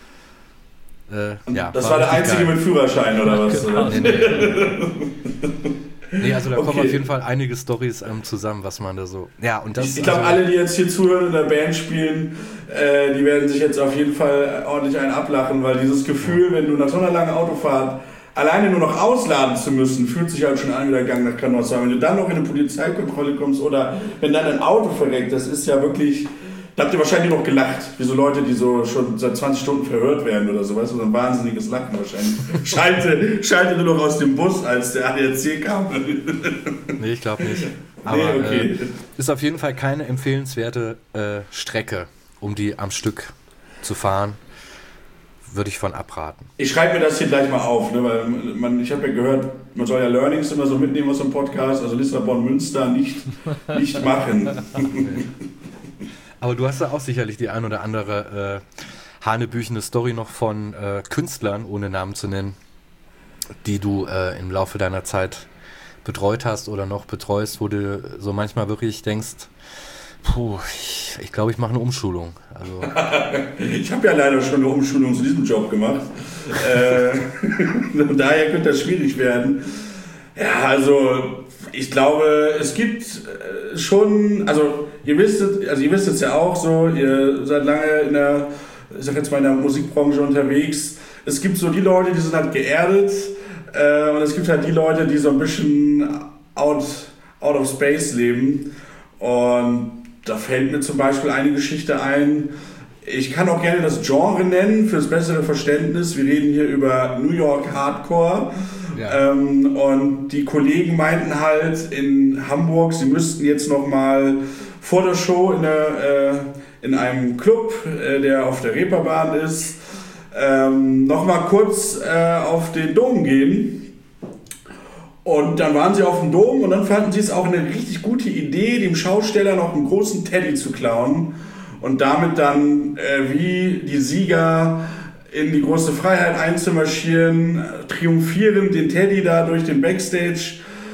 Äh, ja, das war der richtig Einzige geil. mit Führerschein oder was? Genau. Oder? Nee, nee. nee, also da kommen Okay. auf jeden Fall einige Storys ähm, zusammen, was man da so... Ja, und das... Ich, ich glaube, also, alle, die jetzt hier zuhören und in der Band spielen, äh, die werden sich jetzt auf jeden Fall ordentlich einen ablachen, weil dieses Gefühl, wenn du nach so einer langen Autofahrt alleine nur noch ausladen zu müssen, fühlt sich halt schon an wie der Gang nach Canossa. Wenn du dann noch in eine Polizeikontrolle kommst oder wenn dann ein Auto verreckt, das ist ja wirklich... Da habt ihr wahrscheinlich noch gelacht, wie so Leute, die so schon seit zwanzig Stunden verhört werden oder so, weißt du, so ein wahnsinniges Lachen wahrscheinlich. Schalte, schalte nur noch aus dem Bus, als der A D A C kam. nee, ich glaube nicht. Aber Nee, okay. äh, ist auf jeden Fall keine empfehlenswerte äh, Strecke, um die am Stück zu fahren. Würde ich von abraten. Ich schreibe mir das hier gleich mal auf, ne, weil man, ich habe ja gehört, man soll ja Learnings immer so mitnehmen aus dem Podcast, also Lissabon, Münster nicht, nicht machen. Aber du hast ja auch sicherlich die ein oder andere äh, hanebüchene Story noch von äh, Künstlern, ohne Namen zu nennen, die du äh, im Laufe deiner Zeit betreut hast oder noch betreust, wo du so manchmal wirklich denkst, puh, ich glaube, ich, glaub, ich mache eine Umschulung. Also, Ich habe ja leider schon eine Umschulung zu diesem Job gemacht. äh, von daher könnte das schwierig werden. Ja, also ich glaube, es gibt äh, schon, also ihr wisst, also ihr wisst es ja auch so, ihr seid lange in der, ich sag jetzt mal in der Musikbranche unterwegs. es gibt so die Leute, die sind halt geerdet äh, und es gibt halt die Leute, die so ein bisschen out, out of space leben. Und da fällt mir zum Beispiel eine Geschichte ein. Ich kann auch gerne das Genre nennen, fürs bessere Verständnis. Wir reden hier über New York Hardcore. Ja. Ähm, und die Kollegen meinten halt in Hamburg, sie müssten jetzt noch mal vor der Show in, der, äh, in einem Club, äh, der auf der Reeperbahn ist, ähm, noch mal kurz äh, auf den Dom gehen. Und dann waren sie auf dem Dom und dann fanden sie es auch eine richtig gute Idee, dem Schausteller noch einen großen Teddy zu klauen und damit dann äh, wie die Sieger in die große Freiheit einzumarschieren, triumphierend den Teddy da durch den Backstage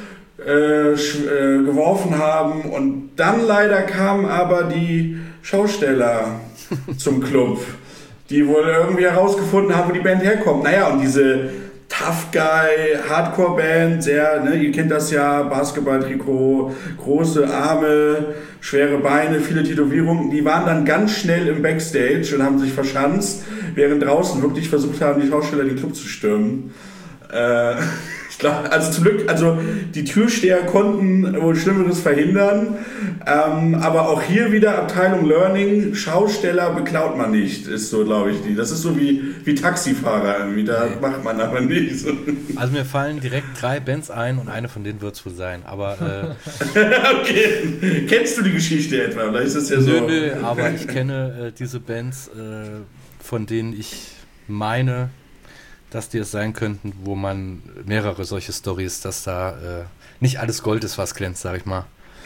äh, äh, geworfen haben. Und dann leider kamen aber die Schausteller zum Club, die wohl irgendwie herausgefunden haben, wo die Band herkommt. Naja, und diese Tough Guy, Hardcore-Band, sehr, ne, ihr kennt das ja, Basketball-Trikot, große Arme, schwere Beine, viele Tätowierungen, die waren dann ganz schnell im Backstage und haben sich verschanzt, während draußen wirklich versucht haben, die Schausteller den Club zu stürmen. Äh, ich glaube, also zum Glück, also die Türsteher konnten wohl Schlimmeres verhindern, ähm, aber auch hier wieder Abteilung Learning, Schausteller beklaut man nicht, ist so, glaube ich, die. Das ist so wie, wie Taxifahrer irgendwie, da nee. macht man aber nicht. Also mir fallen direkt drei Bands ein und eine von denen wird es wohl sein, aber... Äh, okay, kennst du die Geschichte etwa? Oder ist das ja so? Nö, nö, aber ich kenne äh, diese Bands, äh, von denen ich meine, dass die es sein könnten, wo man mehrere solche Storys, dass da äh, nicht alles Gold ist, was glänzt, sag ich mal.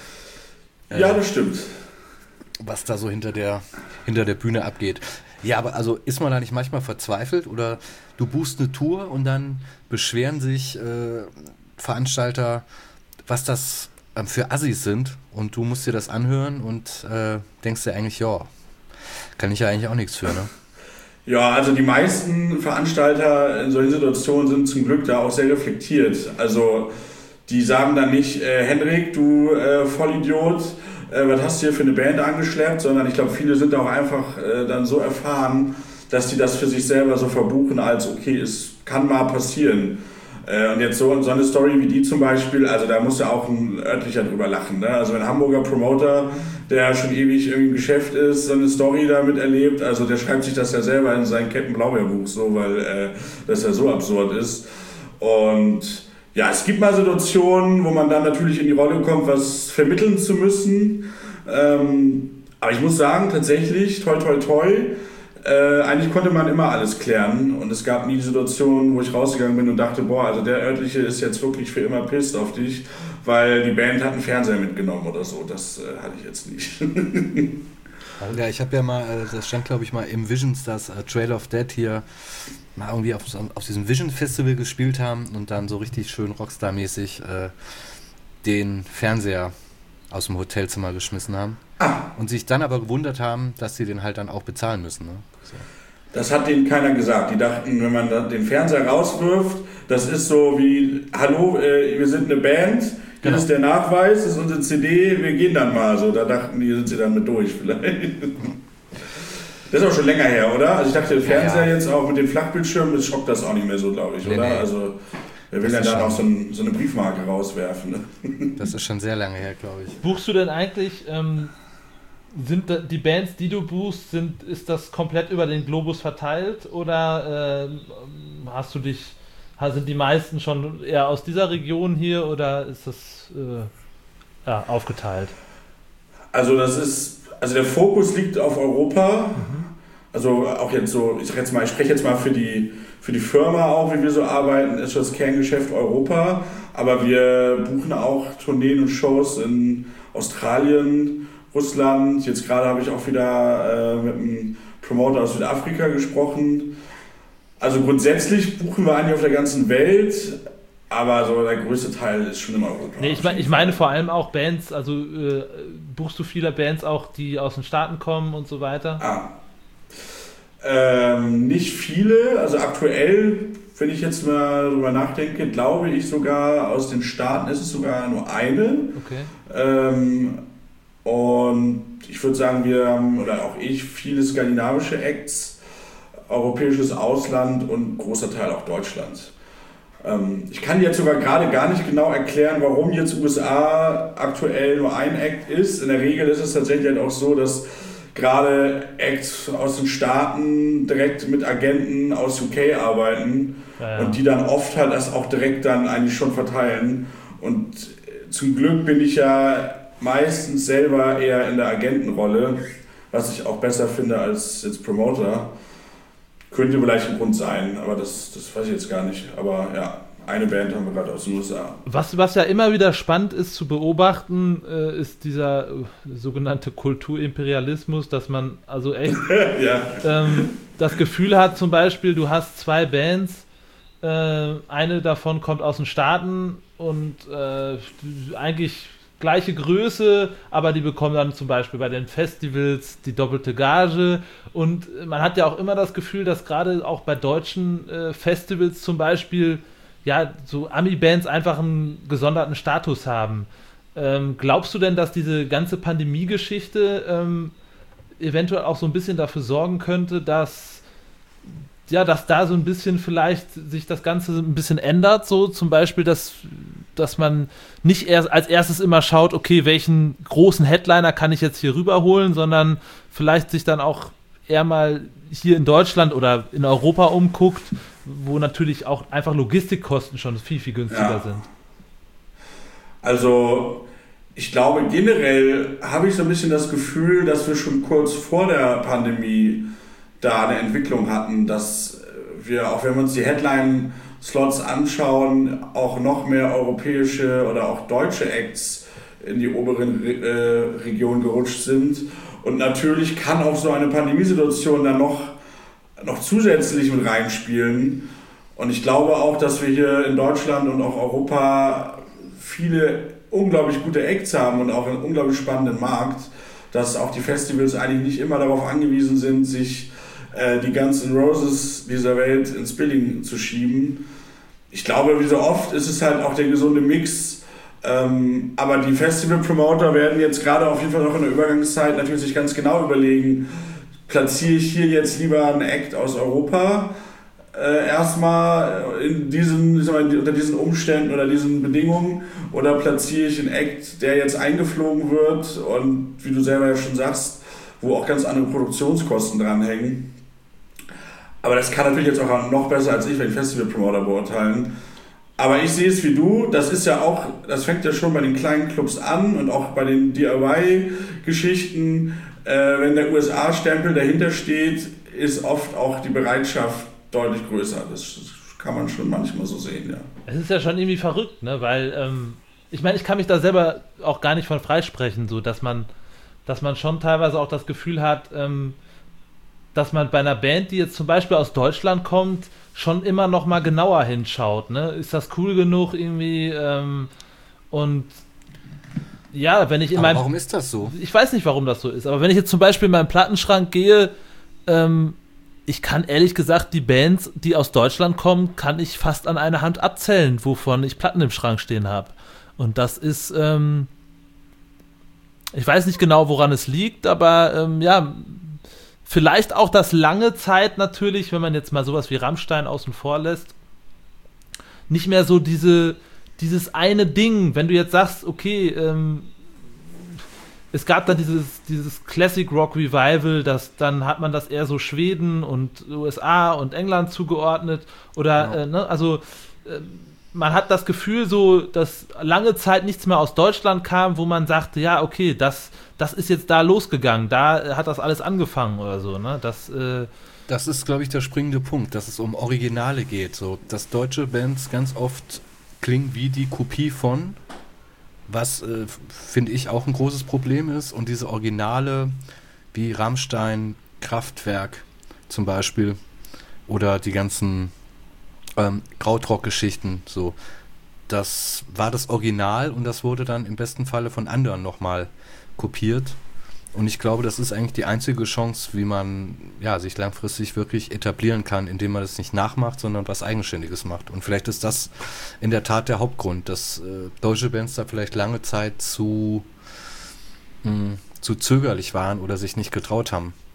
Äh, ja, das stimmt. Was da so hinter der, hinter der Bühne abgeht. Ja, aber also ist man da nicht manchmal verzweifelt oder du buchst eine Tour und dann beschweren sich äh, Veranstalter, was das äh, für Assis sind und du musst dir das anhören und äh, denkst dir eigentlich, ja, kann ich ja eigentlich auch nichts für, ne? Ja, also die meisten Veranstalter in solchen Situationen sind zum Glück da auch sehr reflektiert. Also die sagen dann nicht, äh, Hendrik, du äh, Vollidiot, äh, was hast du hier für eine Band angeschleppt, sondern ich glaube, viele sind auch einfach äh, dann so erfahren, dass die das für sich selber so verbuchen als, okay, es kann mal passieren. Äh, und jetzt so, so eine Story wie die zum Beispiel, also da muss ja auch ein örtlicher drüber lachen. Ne? Also ein Hamburger Promoter, der schon ewig im Geschäft ist, so eine Story damit erlebt, also der schreibt sich das ja selber in sein Captain-Blaubeer-Buch so, weil äh, das ja so absurd ist. Und ja, es gibt mal Situationen, wo man dann natürlich in die Rolle kommt, was vermitteln zu müssen. Ähm, aber ich muss sagen, tatsächlich, toi toi toi, äh, eigentlich konnte man immer alles klären. Und es gab nie die Situation, wo ich rausgegangen bin und dachte, boah, also der Örtliche ist jetzt wirklich für immer pisst auf dich, weil die Band hat einen Fernseher mitgenommen oder so. Das äh, hatte ich jetzt nicht. Ja, ich habe ja mal, das stand glaube ich mal im Visions, dass uh, Trail of Dead hier mal irgendwie auf, auf diesem Vision Festival gespielt haben und dann so richtig schön Rockstar-mäßig äh, den Fernseher aus dem Hotelzimmer geschmissen haben. Ah. Und sich dann aber gewundert haben, dass sie den halt dann auch bezahlen müssen. Ne? So. Das hat denen keiner gesagt. Die dachten, wenn man den Fernseher rauswirft, das ist so wie, hallo, äh, wir sind eine Band, hier genau. ist der Nachweis, das ist unsere C D, wir gehen dann mal so. Da dachten die, sind sie dann mit durch vielleicht. Das ist auch schon länger her, oder? Also ich dachte, der Fernseher ja, ja. jetzt auch mit den Flachbildschirmen, das schockt das auch nicht mehr so, glaube ich, nee, oder? Nee. Also wer will ja dann auch so, ein, so eine Briefmarke rauswerfen? Ne? Das ist schon sehr lange her, glaube ich. Buchst du denn eigentlich, ähm, sind die Bands, die du buchst, sind, ist das komplett über den Globus verteilt oder äh, hast du dich, sind die meisten schon eher aus dieser Region hier oder ist das äh, ja, aufgeteilt? Also das ist, also der Fokus liegt auf Europa. Mhm. Also auch jetzt so, ich sag jetzt mal, ich spreche jetzt mal für die für die Firma auch, wie wir so arbeiten, ist das Kerngeschäft Europa. Aber wir buchen auch Tourneen und Shows in Australien, Russland. Jetzt gerade habe ich auch wieder äh, mit einem Promoter aus Südafrika gesprochen. Also grundsätzlich buchen wir eigentlich auf der ganzen Welt, aber so der größte Teil ist schon in Europa. Nee, ich, mein, ich meine vor allem auch Bands, also äh, buchst du viele Bands auch, die aus den Staaten kommen und so weiter? Ah. Ähm, nicht viele, also aktuell, wenn ich jetzt mal drüber nachdenke, glaube ich sogar aus den Staaten ist es sogar nur eine. Okay. Ähm, und ich würde sagen, wir haben, oder auch ich, viele skandinavische Acts. europäisches Ausland und großer Teil auch Deutschlands. Ähm, ich kann jetzt sogar gerade gar nicht genau erklären, warum jetzt U S A aktuell nur ein Act ist. In der Regel ist es tatsächlich halt auch so, dass gerade Acts aus den Staaten direkt mit Agenten aus U K arbeiten ja, ja. und die dann oft halt das auch direkt dann eigentlich schon verteilen. Und zum Glück bin ich ja meistens selber eher in der Agentenrolle, was ich auch besser finde als jetzt Promoter. Könnte vielleicht ein Grund sein, aber das, das weiß ich jetzt gar nicht. Aber ja, eine Band haben wir gerade aus den U S A. Was, was ja immer wieder spannend ist zu beobachten, äh, ist dieser äh, sogenannte Kulturimperialismus, dass man also echt ja. ähm, das Gefühl hat, zum Beispiel, du hast zwei Bands, äh, eine davon kommt aus den Staaten und äh, eigentlich gleiche Größe, aber die bekommen dann zum Beispiel bei den Festivals die doppelte Gage und man hat ja auch immer das Gefühl, dass gerade auch bei deutschen äh, Festivals zum Beispiel ja, so Ami-Bands einfach einen gesonderten Status haben. Ähm, glaubst du denn, dass diese ganze Pandemie-Geschichte ähm, eventuell auch so ein bisschen dafür sorgen könnte, dass ja, dass da so ein bisschen vielleicht sich das Ganze ein bisschen ändert, so zum Beispiel, dass, dass man nicht erst als erstes immer schaut, okay, welchen großen Headliner kann ich jetzt hier rüberholen, sondern vielleicht sich dann auch eher mal hier in Deutschland oder in Europa umguckt, wo natürlich auch einfach Logistikkosten schon viel, viel günstiger ja. sind. Also ich glaube generell habe ich so ein bisschen das Gefühl, dass wir schon kurz vor der Pandemie da eine Entwicklung hatten, dass wir, auch wenn wir uns die Headline-Slots anschauen, auch noch mehr europäische oder auch deutsche Acts in die oberen äh, Regionen gerutscht sind. Und natürlich kann auch so eine Pandemiesituation dann noch, noch zusätzlich mit reinspielen. Und ich glaube auch, dass wir hier in Deutschland und auch Europa viele unglaublich gute Acts haben und auch einen unglaublich spannenden Markt, dass auch die Festivals eigentlich nicht immer darauf angewiesen sind, sich äh, die ganzen Roses dieser Welt ins Billing zu schieben. Ich glaube, wie so oft ist es halt auch der gesunde Mix. Ähm, aber die Festival-Promoter werden jetzt gerade auf jeden Fall noch in der Übergangszeit natürlich sich ganz genau überlegen, platziere ich hier jetzt lieber einen Act aus Europa äh, erstmal in diesen, ich sag mal, unter diesen Umständen oder diesen Bedingungen, oder platziere ich einen Act, der jetzt eingeflogen wird und wie du selber ja schon sagst, wo auch ganz andere Produktionskosten dranhängen. Aber das kann natürlich jetzt auch noch besser als ich, wenn ich Festival-Promoter beurteilen. Aber ich sehe es wie du, das ist ja auch, das fängt ja schon bei den kleinen Clubs an und auch bei den D I Y-Geschichten. Äh, wenn der U S A-Stempel dahinter steht, ist oft auch die Bereitschaft deutlich größer. Das kann man schon manchmal so sehen, ja. Es ist ja schon irgendwie verrückt, ne? Weil, ähm, ich meine, ich kann mich da selber auch gar nicht von freisprechen, so dass man, dass man schon teilweise auch das Gefühl hat, ähm, dass man bei einer Band, die jetzt zum Beispiel aus Deutschland kommt, schon immer noch mal genauer hinschaut, ne? Ist das cool genug irgendwie? Ähm, und ja, wenn ich in aber meinem... warum ist das so? Ich weiß nicht, warum das so ist, aber wenn ich jetzt zum Beispiel in meinen Plattenschrank gehe, ähm, ich kann ehrlich gesagt die Bands, die aus Deutschland kommen, kann ich fast an einer Hand abzählen, wovon ich Platten im Schrank stehen habe. Und das ist, ähm, ich weiß nicht genau, woran es liegt, aber ähm, ja, vielleicht auch das lange Zeit natürlich, wenn man jetzt mal sowas wie Rammstein außen vor lässt, nicht mehr so diese, dieses eine Ding, wenn du jetzt sagst, okay, ähm, es gab dann dieses, dieses Classic Rock Revival, das, dann hat man das eher so Schweden und U S A und England zugeordnet oder, genau. äh, ne, also äh, man hat das Gefühl so, dass lange Zeit nichts mehr aus Deutschland kam, wo man sagte, ja, okay, das, das ist jetzt da losgegangen, da hat das alles angefangen oder so, ne, das, äh das ist, glaube ich, der springende Punkt, dass es um Originale geht, so, dass deutsche Bands ganz oft klingen wie die Kopie von, was, äh, finde ich, auch ein großes Problem ist. Und diese Originale wie Rammstein, Kraftwerk zum Beispiel oder die ganzen ähm, Krautrock-Geschichten, so, das war das Original und das wurde dann im besten Falle von anderen nochmal kopiert. Und ich glaube, das ist eigentlich die einzige Chance, wie man ja, sich langfristig wirklich etablieren kann, indem man das nicht nachmacht, sondern was Eigenständiges macht. Und vielleicht ist das in der Tat der Hauptgrund, dass äh, deutsche Bands da vielleicht lange Zeit zu, mh, zu zögerlich waren oder sich nicht getraut haben.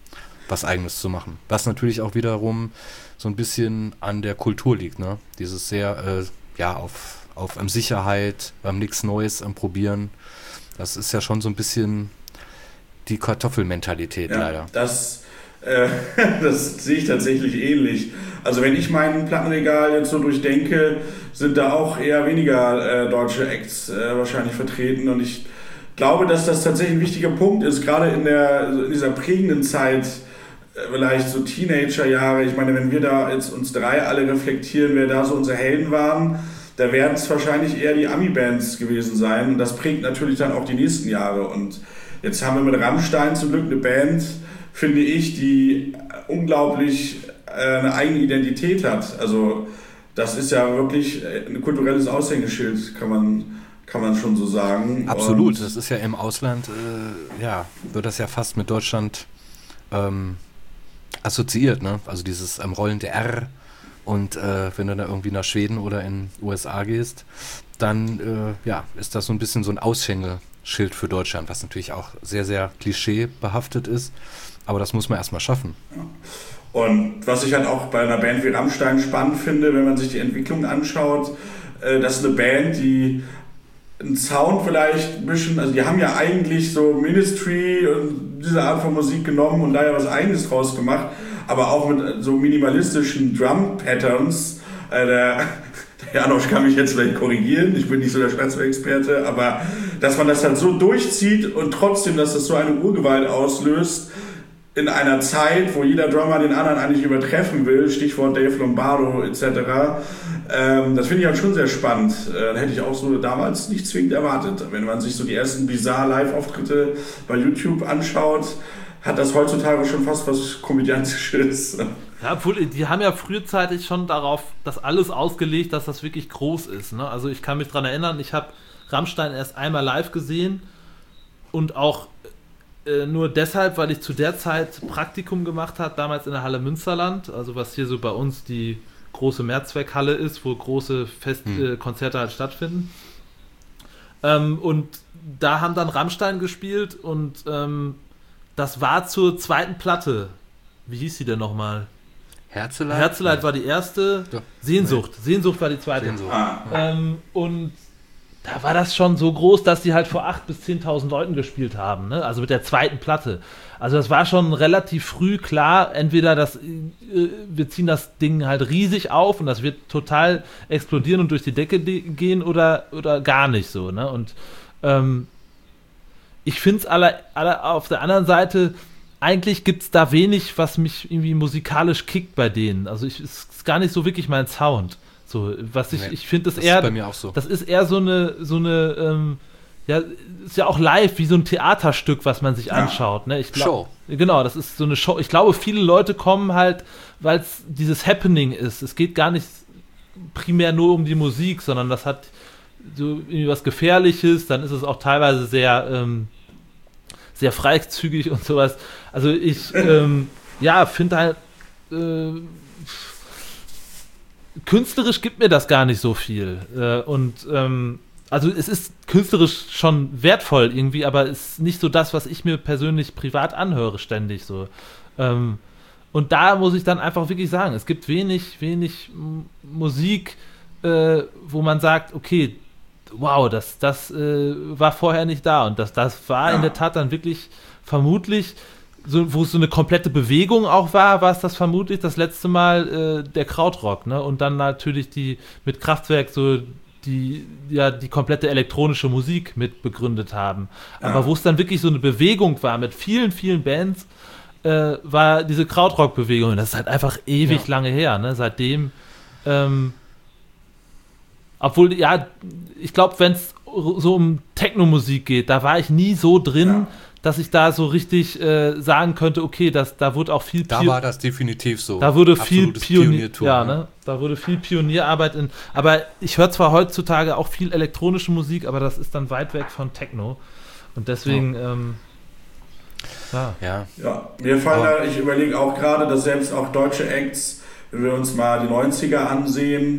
was Eigenes zu machen. Was natürlich auch wiederum so ein bisschen an der Kultur liegt, ne? Dieses sehr, äh, ja, auf, auf ähm, Sicherheit, ähm, nichts Neues am Probieren. Das ist ja schon so ein bisschen die Kartoffelmentalität ja, leider. Das, äh, das sehe ich tatsächlich ähnlich. Also wenn ich mein Plattenregal jetzt so durchdenke, sind da auch eher weniger äh, deutsche Acts äh, wahrscheinlich vertreten. Und ich glaube, dass das tatsächlich ein wichtiger Punkt ist, gerade in, der, in dieser prägenden Zeit, äh, vielleicht so Teenagerjahre. Ich meine, wenn wir da jetzt uns drei alle reflektieren, wer da so unsere Helden waren, da werden es wahrscheinlich eher die Ami-Bands gewesen sein. Und das prägt natürlich dann auch die nächsten Jahre. Und jetzt haben wir mit Rammstein zum Glück eine Band, finde ich, die unglaublich äh, eine eigene Identität hat. Also das ist ja wirklich ein kulturelles Aushängeschild, kann man, kann man schon so sagen. Absolut, Und das ist ja im Ausland, äh, ja, wird das ja fast mit Deutschland ähm, assoziiert, ne? Also dieses ähm, rollende R. Und äh, wenn du da irgendwie nach Schweden oder in U S A gehst, dann äh, ja, ist das so ein bisschen so ein Aushängeschild für Deutschland, was natürlich auch sehr, sehr klischeebehaftet ist. Aber das muss man erstmal schaffen. Ja. Und was ich halt auch bei einer Band wie Rammstein spannend finde, wenn man sich die Entwicklung anschaut, äh, das ist eine Band, die einen Sound vielleicht ein bisschen, also die haben ja eigentlich so Ministry und diese Art von Musik genommen und da ja was Eigenes draus gemacht, aber auch mit so minimalistischen Drum-Patterns. Äh, der, der Janosch kann mich jetzt vielleicht korrigieren, ich bin nicht so der Schlagzeugexperte, aber dass man das dann so durchzieht und trotzdem, dass das so eine Urgewalt auslöst, in einer Zeit, wo jeder Drummer den anderen eigentlich übertreffen will, Stichwort Dave Lombardo et cetera. Ähm, das finde ich halt schon sehr spannend. Äh, da hätte ich auch so damals nicht zwingend erwartet. Wenn man sich so die ersten Bizarre Live-Auftritte bei YouTube anschaut, hat das heutzutage schon fast was Komödiantisches. Ja, obwohl, die haben ja frühzeitig schon darauf das alles ausgelegt, dass das wirklich groß ist. Ne? Also ich kann mich daran erinnern, ich habe Rammstein erst einmal live gesehen und auch nur deshalb, weil ich zu der Zeit Praktikum gemacht habe, damals in der Halle Münsterland, also was hier so bei uns die große Mehrzweckhalle ist, wo große Fest- hm. äh, Konzerte halt stattfinden. Ähm, und da haben dann Rammstein gespielt und ähm, das war zur zweiten Platte. Wie hieß sie denn nochmal? Herzeleid? Herzeleid war die erste. Ja. Sehnsucht. Nee. Sehnsucht war die zweite. Sehnsucht. Ähm, und da war das schon so groß, dass die halt vor achttausend bis zehntausend Leuten gespielt haben, ne? Also mit der zweiten Platte. Also das war schon relativ früh klar, entweder das, äh, wir ziehen das Ding halt riesig auf und das wird total explodieren und durch die Decke de- gehen oder, oder gar nicht so, ne? Und ähm, ich finde es alle, alle auf der anderen Seite, eigentlich gibt es da wenig, was mich irgendwie musikalisch kickt bei denen. Also ich, es ist gar nicht so wirklich mein Sound. So, was ich, nee, ich finde das, das eher, ist bei mir auch so. Das ist eher so eine, so eine, ähm, ja, ist ja auch live, wie so ein Theaterstück, was man sich ja. anschaut, ne? Ich glaub, Show. Genau, das ist so eine Show. Ich glaube, viele Leute kommen halt, weil es dieses Happening ist. Es geht gar nicht primär nur um die Musik, sondern das hat so irgendwie was Gefährliches, dann ist es auch teilweise sehr, ähm, sehr freizügig und sowas. Also ich, ähm, ja, finde halt, äh, künstlerisch gibt mir das gar nicht so viel. Äh, und ähm, also es ist künstlerisch schon wertvoll irgendwie, aber es ist nicht so das, was ich mir persönlich privat anhöre ständig so. Ähm, und da muss ich dann einfach wirklich sagen, es gibt wenig, wenig M- Musik, äh, wo man sagt, okay, wow, das, das äh, war vorher nicht da. Und das, das war ja. in der Tat dann wirklich vermutlich so, wo es so eine komplette Bewegung auch war, war es das vermutlich das letzte Mal äh, der Krautrock, ne? Und dann natürlich die mit Kraftwerk so die, ja, die komplette elektronische Musik mit begründet haben. Ja. Aber wo es dann wirklich so eine Bewegung war mit vielen, vielen Bands, äh, war diese Krautrock-Bewegung. Und das ist halt einfach ewig ja. lange her, ne? Seitdem, ähm, obwohl, ja, ich glaube, wenn es so um Techno-Musik geht, da war ich nie so drin, ja. dass ich da so richtig äh, sagen könnte, okay, das, da wurde auch viel Da Pier- war das definitiv so. Da wurde viel Pionier, ja, ne? Da wurde viel Pionierarbeit in. Aber ich höre zwar heutzutage auch viel elektronische Musik, aber das ist dann weit weg von Techno. Und deswegen, ja. Ähm, ja. ja. Ja, mir fallen da, ich überlege auch gerade, dass selbst auch deutsche Acts, wenn wir uns mal die neunziger ansehen,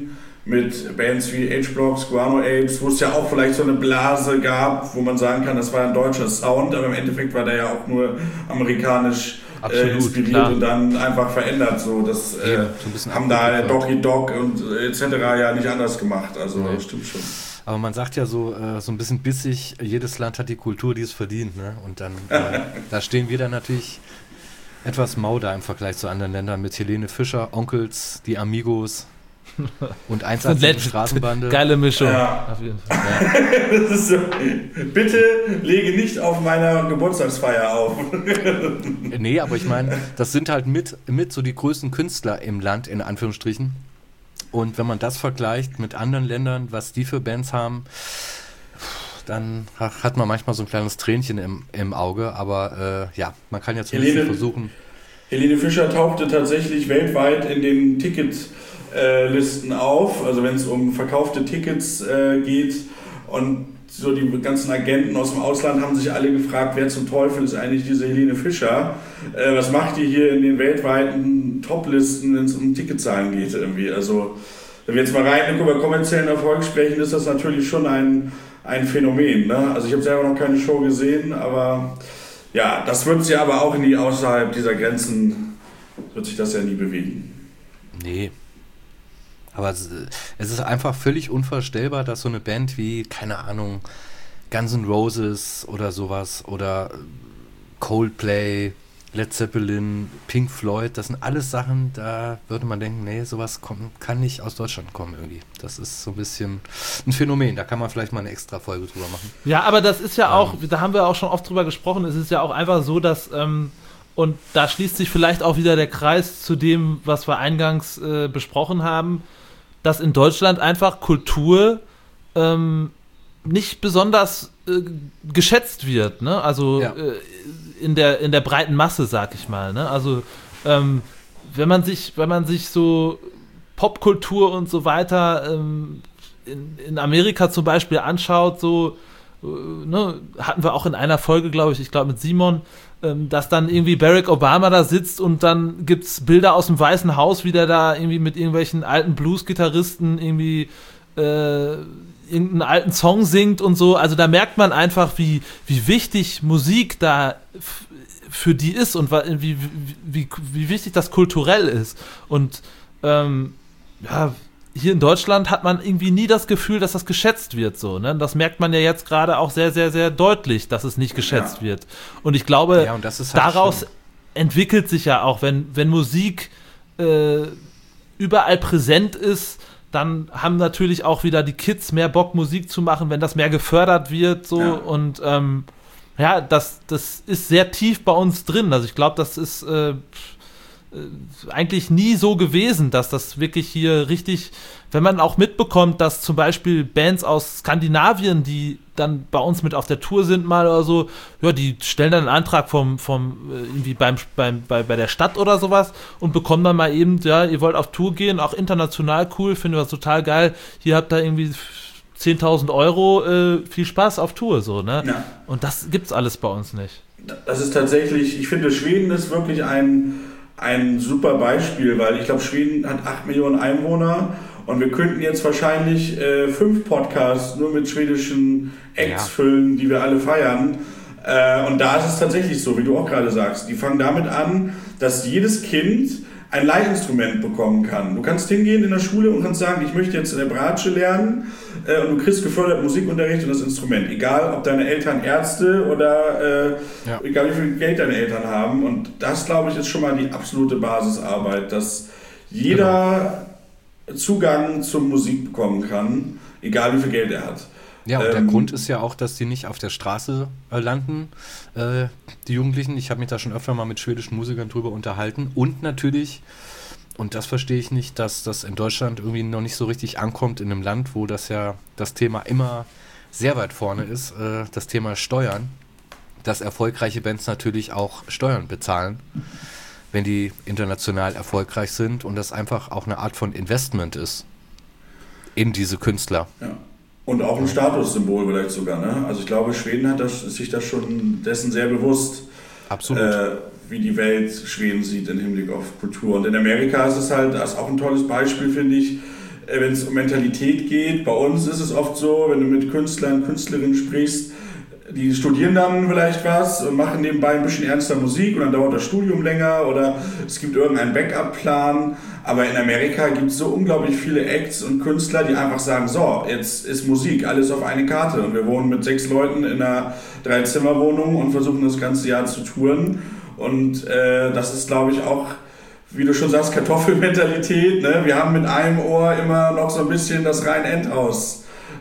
mit Bands wie H-Blocks, Guano Apes, wo es ja auch vielleicht so eine Blase gab, wo man sagen kann, das war ein deutscher Sound, aber im Endeffekt war der ja auch nur amerikanisch Absolut, äh, inspiriert klar. und dann einfach verändert. So, das äh, ja, so haben da Doggy Dog und äh, et cetera ja nicht anders gemacht. Also nee. stimmt schon. Aber man sagt ja so, äh, so ein bisschen bissig, jedes Land hat die Kultur, die es verdient. Ne? Und dann äh, da stehen wir dann natürlich etwas mau da im Vergleich zu anderen Ländern mit Helene Fischer, Onkels, die Amigos und einundzwanzig Straßenbande. Geile Mischung. Ja. Auf jeden Fall. Ja. Das ist so, bitte lege nicht auf meiner Geburtstagsfeier auf. Nee, aber ich meine, das sind halt mit, mit so die größten Künstler im Land, in Anführungsstrichen. Und wenn man das vergleicht mit anderen Ländern, was die für Bands haben, dann hat man manchmal so ein kleines Tränchen im, im Auge. Aber äh, ja, man kann ja zumindest Helene, versuchen. Helene Fischer tauchte tatsächlich weltweit in den Tickets Äh, Listen auf, also wenn es um verkaufte Tickets äh, geht, und so die ganzen Agenten aus dem Ausland haben sich alle gefragt, wer zum Teufel ist eigentlich diese Helene Fischer, äh, was macht die hier in den weltweiten Top-Listen, wenn es um Ticketzahlen geht irgendwie, also wenn wir jetzt mal rein über kommerziellen Erfolg sprechen, ist das natürlich schon ein, ein Phänomen, ne? Also ich habe selber noch keine Show gesehen, aber ja, das wird sich aber auch nie außerhalb dieser Grenzen, wird sich das ja nie bewegen. Nee. Aber es ist einfach völlig unvorstellbar, dass so eine Band wie, keine Ahnung, Guns N' Roses oder sowas oder Coldplay, Led Zeppelin, Pink Floyd, das sind alles Sachen, da würde man denken, nee, sowas kommt, kann nicht aus Deutschland kommen irgendwie. Das ist so ein bisschen ein Phänomen, da kann man vielleicht mal eine extra Folge drüber machen. Ja, aber das ist ja auch, ähm, da haben wir auch schon oft drüber gesprochen, es ist ja auch einfach so, dass, ähm, und da schließt sich vielleicht auch wieder der Kreis zu dem, was wir eingangs äh, besprochen haben, dass in Deutschland einfach Kultur ähm, nicht besonders äh, geschätzt wird, ne? Also ja. äh, in der in der breiten Masse, sag ich mal, ne? Also ähm, wenn man sich wenn man sich so Popkultur und so weiter ähm, in, in Amerika zum Beispiel anschaut, so äh, ne, hatten wir auch in einer Folge, glaube ich, ich glaube mit Simon, dass dann irgendwie Barack Obama da sitzt und dann gibt's Bilder aus dem Weißen Haus, wie der da irgendwie mit irgendwelchen alten Blues-Gitarristen irgendwie äh, irgendeinen alten Song singt und so. Also da merkt man einfach, wie, wie wichtig Musik da f- für die ist und wie, wie, wie, wie wichtig das kulturell ist. Und ähm, ja, hier in Deutschland hat man irgendwie nie das Gefühl, dass das geschätzt wird, so, ne? Das merkt man ja jetzt gerade auch sehr, sehr, sehr deutlich, dass es nicht geschätzt ja. wird. Und ich glaube, ja, und das ist halt daraus schlimm. Entwickelt sich ja auch, wenn, wenn Musik äh, überall präsent ist, dann haben natürlich auch wieder die Kids mehr Bock, Musik zu machen, wenn das mehr gefördert wird, so, ja. und ähm, ja, das, das ist sehr tief bei uns drin. Also ich glaube, das ist äh, eigentlich nie so gewesen, dass das wirklich hier richtig, wenn man auch mitbekommt, dass zum Beispiel Bands aus Skandinavien, die dann bei uns mit auf der Tour sind mal oder so, ja, die stellen dann einen Antrag vom, vom irgendwie beim, beim, bei, bei der Stadt oder sowas und bekommen dann mal eben, ja, ihr wollt auf Tour gehen, auch international cool, finden wir das total geil, hier habt ihr irgendwie zehntausend Euro, äh, viel Spaß auf Tour, so, ne? Ja. Und das gibt's alles bei uns nicht. Das ist tatsächlich, ich finde, Schweden ist wirklich ein Ein super Beispiel, weil ich glaube, Schweden hat acht Millionen Einwohner und wir könnten jetzt wahrscheinlich äh, fünf Podcasts nur mit schwedischen Acts ja. füllen, die wir alle feiern. Äh, und da ist es tatsächlich so, wie du auch gerade sagst. Die fangen damit an, dass jedes Kind ein Leihinstrument bekommen kann. Du kannst hingehen in der Schule und kannst sagen, ich möchte jetzt eine Bratsche lernen äh, und du kriegst gefördert Musikunterricht und das Instrument. Egal, ob deine Eltern Ärzte oder äh, ja. egal, wie viel Geld deine Eltern haben. Und das, glaube ich, ist schon mal die absolute Basisarbeit, dass jeder genau. Zugang zur Musik bekommen kann, egal wie viel Geld er hat. Ja, und ähm, der Grund ist ja auch, dass die nicht auf der Straße äh, landen, äh, die Jugendlichen. Ich habe mich da schon öfter mal mit schwedischen Musikern drüber unterhalten. Und natürlich, und das verstehe ich nicht, dass das in Deutschland irgendwie noch nicht so richtig ankommt in einem Land, wo das ja das Thema immer sehr weit vorne ist, äh, das Thema Steuern, dass erfolgreiche Bands natürlich auch Steuern bezahlen, wenn die international erfolgreich sind und das einfach auch eine Art von Investment ist in diese Künstler. Ja. Und auch ein Statussymbol vielleicht sogar, ne? Also ich glaube, Schweden hat das, ist sich das schon dessen sehr bewusst, Absolut. Äh, wie die Welt Schweden sieht im Hinblick auf Kultur. Und in Amerika ist es halt, das ist auch ein tolles Beispiel, finde ich, wenn es um Mentalität geht. Bei uns ist es oft so, wenn du mit Künstlern, Künstlerinnen sprichst, die studieren dann vielleicht was und machen nebenbei ein bisschen ernster Musik und dann dauert das Studium länger oder es gibt irgendeinen Backup-Plan. Aber in Amerika gibt es so unglaublich viele Acts und Künstler, die einfach sagen, so, jetzt ist Musik, alles auf eine Karte. Und wir wohnen mit sechs Leuten in einer Dreizimmerwohnung und versuchen das ganze Jahr zu touren. Und äh, das ist, glaube ich, auch, wie du schon sagst, Kartoffelmentalität. Ne? Wir haben mit einem Ohr immer noch so ein bisschen das Rhein-Endhaus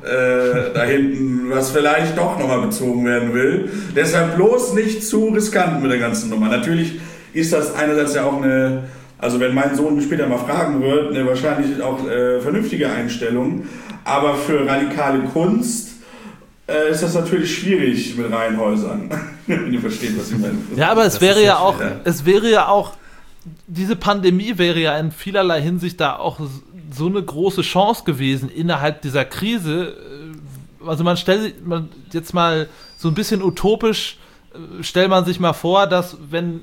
Äh, da hinten, was vielleicht doch nochmal bezogen werden will. Deshalb bloß nicht zu riskant mit der ganzen Nummer. Natürlich ist das einerseits ja auch eine, also wenn mein Sohn später mal fragen wird, eine wahrscheinlich auch äh, vernünftige Einstellung. Aber für radikale Kunst äh, ist das natürlich schwierig mit Reihenhäusern. Wenn ihr versteht, was ich meine. Ja, aber es das wäre ja schwer. auch, es wäre ja auch, diese Pandemie wäre ja in vielerlei Hinsicht da auch so eine große Chance gewesen innerhalb dieser Krise. Also man stellt man jetzt mal so ein bisschen utopisch, stellt man sich mal vor, dass wenn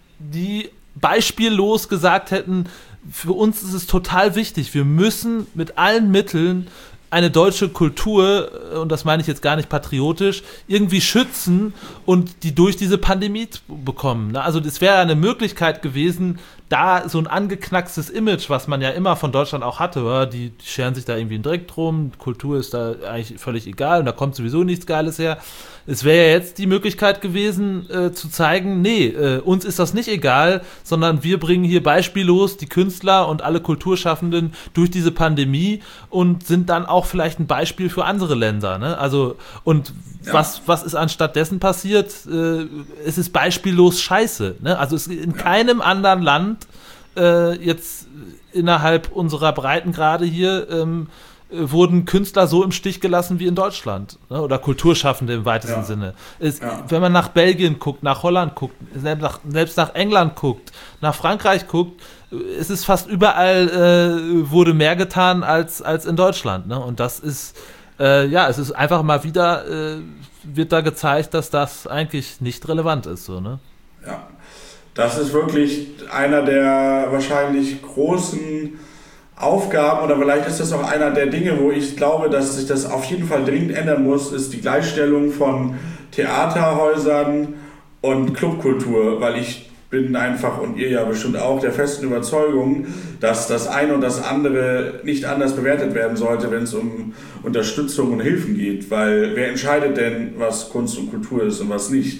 die beispiellos gesagt hätten, für uns ist es total wichtig, wir müssen mit allen Mitteln eine deutsche Kultur, und das meine ich jetzt gar nicht patriotisch, irgendwie schützen und die durch diese Pandemie bekommen. Also das wäre eine Möglichkeit gewesen, da so ein angeknackstes Image, was man ja immer von Deutschland auch hatte, die scheren sich da irgendwie einen Dreck drum, Kultur ist da eigentlich völlig egal und da kommt sowieso nichts Geiles her. Es wäre ja jetzt die Möglichkeit gewesen, äh, zu zeigen, nee, äh, uns ist das nicht egal, sondern wir bringen hier beispiellos die Künstler und alle Kulturschaffenden durch diese Pandemie und sind dann auch vielleicht ein Beispiel für andere Länder. Ne? Also, und ja. was, was ist anstattdessen passiert? Äh, es ist beispiellos scheiße. Ne? Also es in ja. keinem anderen Land äh, jetzt innerhalb unserer Breitengrade hier ähm, wurden Künstler so im Stich gelassen wie in Deutschland, ne? Oder Kulturschaffende im weitesten ja. Sinne. Es, ja. Wenn man nach Belgien guckt, nach Holland guckt, selbst nach, selbst nach England guckt, nach Frankreich guckt, es ist fast überall äh, wurde mehr getan als, als in Deutschland. Ne? Und das ist, äh, ja, es ist einfach mal wieder, äh, wird da gezeigt, dass das eigentlich nicht relevant ist. So, ne? Ja, das ist wirklich einer der wahrscheinlich großen Aufgaben, oder vielleicht ist das auch einer der Dinge, wo ich glaube, dass sich das auf jeden Fall dringend ändern muss, ist die Gleichstellung von Theaterhäusern und Clubkultur, weil ich bin einfach, und ihr ja bestimmt auch, der festen Überzeugung, dass das eine und das andere nicht anders bewertet werden sollte, wenn es um Unterstützung und Hilfen geht, weil wer entscheidet denn, was Kunst und Kultur ist und was nicht?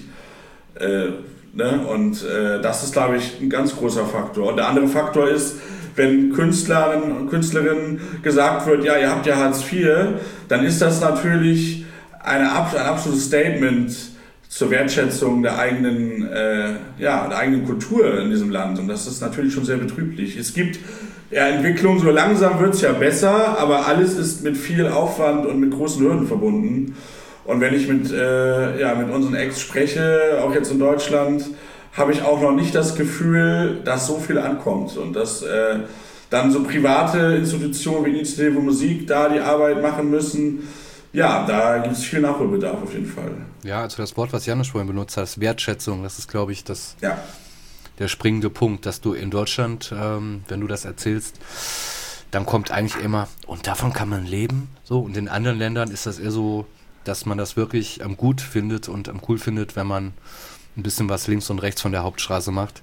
Äh, ne? Und äh, das ist, glaube ich, ein ganz großer Faktor. Und der andere Faktor ist, wenn Künstlerinnen und Künstlerinnen gesagt wird, ja, ihr habt ja Hartz vier, dann ist das natürlich eine, ein absolutes Statement zur Wertschätzung der eigenen, äh, ja, der eigenen Kultur in diesem Land. Und das ist natürlich schon sehr betrüblich. Es gibt ja Entwicklung, so langsam wird es ja besser, aber alles ist mit viel Aufwand und mit großen Hürden verbunden. Und wenn ich mit, äh, ja, mit unseren Ex spreche, auch jetzt in Deutschland, habe ich auch noch nicht das Gefühl, dass so viel ankommt und dass äh, dann so private Institutionen wie Initiative Musik da die Arbeit machen müssen. Ja, da gibt es viel Nachholbedarf auf jeden Fall. Ja, also das Wort, was Janusz vorhin benutzt hat, Wertschätzung, das ist, glaube ich, das, ja. der springende Punkt, dass du in Deutschland, ähm, wenn du das erzählst, dann kommt eigentlich immer, und davon kann man leben. So, und in anderen Ländern ist das eher so, dass man das wirklich ähm, gut findet und ähm, cool findet, wenn man ein bisschen was links und rechts von der Hauptstraße macht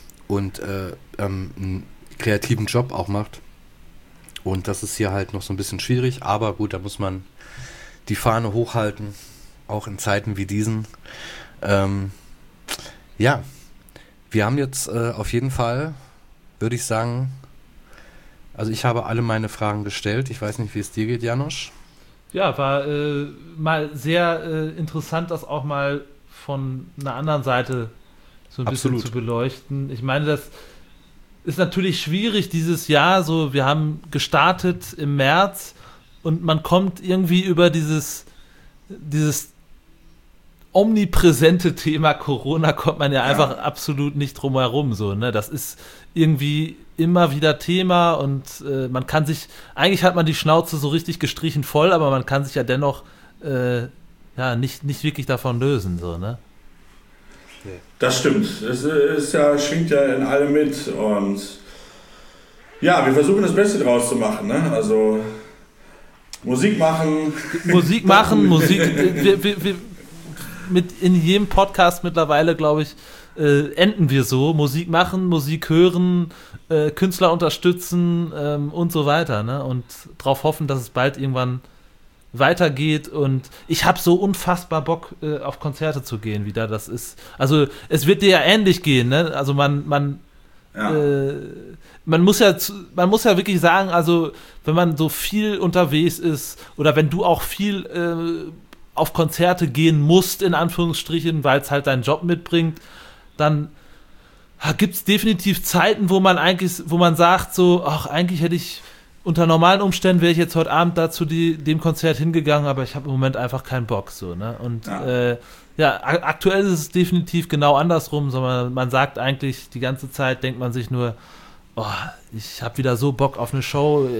und äh, ähm, einen kreativen Job auch macht. Und das ist hier halt noch so ein bisschen schwierig, aber gut, da muss man die Fahne hochhalten, auch in Zeiten wie diesen. Ähm, ja, wir haben jetzt äh, auf jeden Fall, würde ich sagen, also ich habe alle meine Fragen gestellt. Ich weiß nicht, wie es dir geht, Janusz. Ja, war äh, mal sehr äh, interessant, das auch mal von einer anderen Seite so ein Absolut. bisschen zu beleuchten. Ich meine, das ist natürlich schwierig dieses Jahr, so wir haben gestartet im März und man kommt irgendwie über dieses dieses omnipräsente Thema Corona kommt man ja einfach ja. absolut nicht drum herum, so, ne? Das ist irgendwie immer wieder Thema und äh, man kann sich, eigentlich hat man die Schnauze so richtig gestrichen voll, aber man kann sich ja dennoch äh, ja, nicht, nicht wirklich davon lösen, so, ne? Das stimmt. Es ist ja, schwingt ja in allem mit und Ja, wir versuchen das Beste draus zu machen, ne? Also Musik machen. Musik machen, Musik. Wir, wir, wir, mit in jedem Podcast mittlerweile, glaube ich, äh, enden wir so. Musik machen, Musik hören, äh, Künstler unterstützen ähm, und so weiter, ne? Und darauf hoffen, dass es bald irgendwann weitergeht. Und ich habe so unfassbar Bock, äh, auf Konzerte zu gehen wieder. Das ist, also es wird dir ja ähnlich gehen, ne? Also man, man Ja. Äh, man muss ja man muss ja wirklich sagen, also wenn man so viel unterwegs ist oder wenn du auch viel äh, auf Konzerte gehen musst, in Anführungsstrichen, weil es halt deinen Job mitbringt, dann gibt es definitiv Zeiten, wo man eigentlich, wo man sagt so, ach, eigentlich hätte ich, unter normalen Umständen wäre ich jetzt heute Abend da zu die, dem Konzert hingegangen, aber ich habe im Moment einfach keinen Bock, so, ne? Und ja. Äh, ja, aktuell ist es definitiv genau andersrum, sondern man sagt eigentlich die ganze Zeit, denkt man sich nur, oh, ich habe wieder so Bock auf eine Show.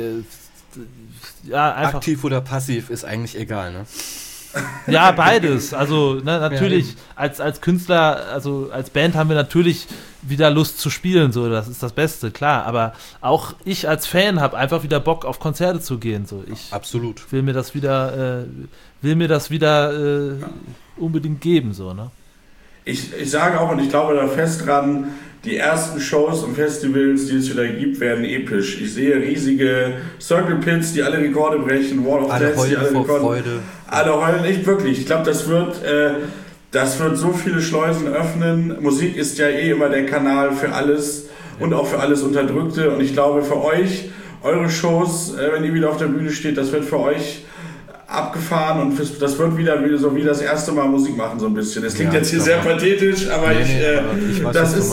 Ja, einfach. Aktiv oder passiv ist eigentlich egal, ne? Ja, beides. Also ne, natürlich, ja, als, als Künstler, also als Band haben wir natürlich wieder Lust zu spielen, so, das ist das Beste, klar. Aber auch ich als Fan habe einfach wieder Bock auf Konzerte zu gehen. So. Ich Absolut. will mir das wieder, äh, will mir das wieder äh, ja. unbedingt geben, so, ne? Ich, ich sage auch, und ich glaube da fest dran, die ersten Shows und Festivals, die es wieder gibt, werden episch. Ich sehe riesige Circle Pits, die alle Rekorde brechen, Wall of Death, die alle Rekorde... Freude. Alle heulen, echt wirklich. Ich glaube, das wird... Äh, Das wird so viele Schleusen öffnen. Musik ist ja eh immer der Kanal für alles und auch für alles Unterdrückte. Und ich glaube, für euch, eure Shows, wenn ihr wieder auf der Bühne steht, das wird für euch abgefahren und das wird wieder, wieder so wie das erste Mal Musik machen, so ein bisschen. Das klingt ja, jetzt hier sehr pathetisch, aber nee, ich, nee, äh, aber ich weiß, das ist,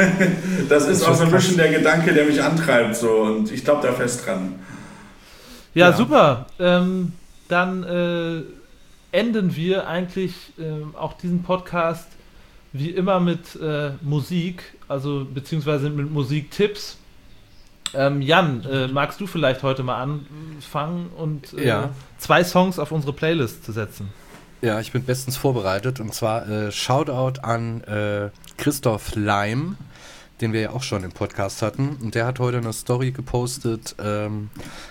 das ist auch so ein bisschen der Gedanke, der mich antreibt. So. Und ich glaube da fest dran. Ja, ja. Super. Ähm, dann... Äh enden wir eigentlich äh, auch diesen Podcast wie immer mit äh, Musik, also beziehungsweise mit Musiktipps. Ähm, Jan, äh, magst du vielleicht heute mal anfangen und äh, ja. zwei Songs auf unsere Playlist zu setzen? Ja, ich bin bestens vorbereitet und zwar äh, Shoutout an äh, Christoph Leim, den wir ja auch schon im Podcast hatten, und der hat heute eine Story gepostet, ähm,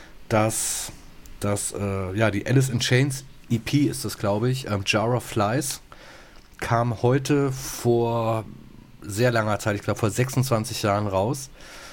dass, dass äh, ja, die Alice in Chains E P ist das, glaube ich, ähm, Jar of Flies, kam heute vor sehr langer Zeit, ich glaube vor sechsundzwanzig Jahren raus.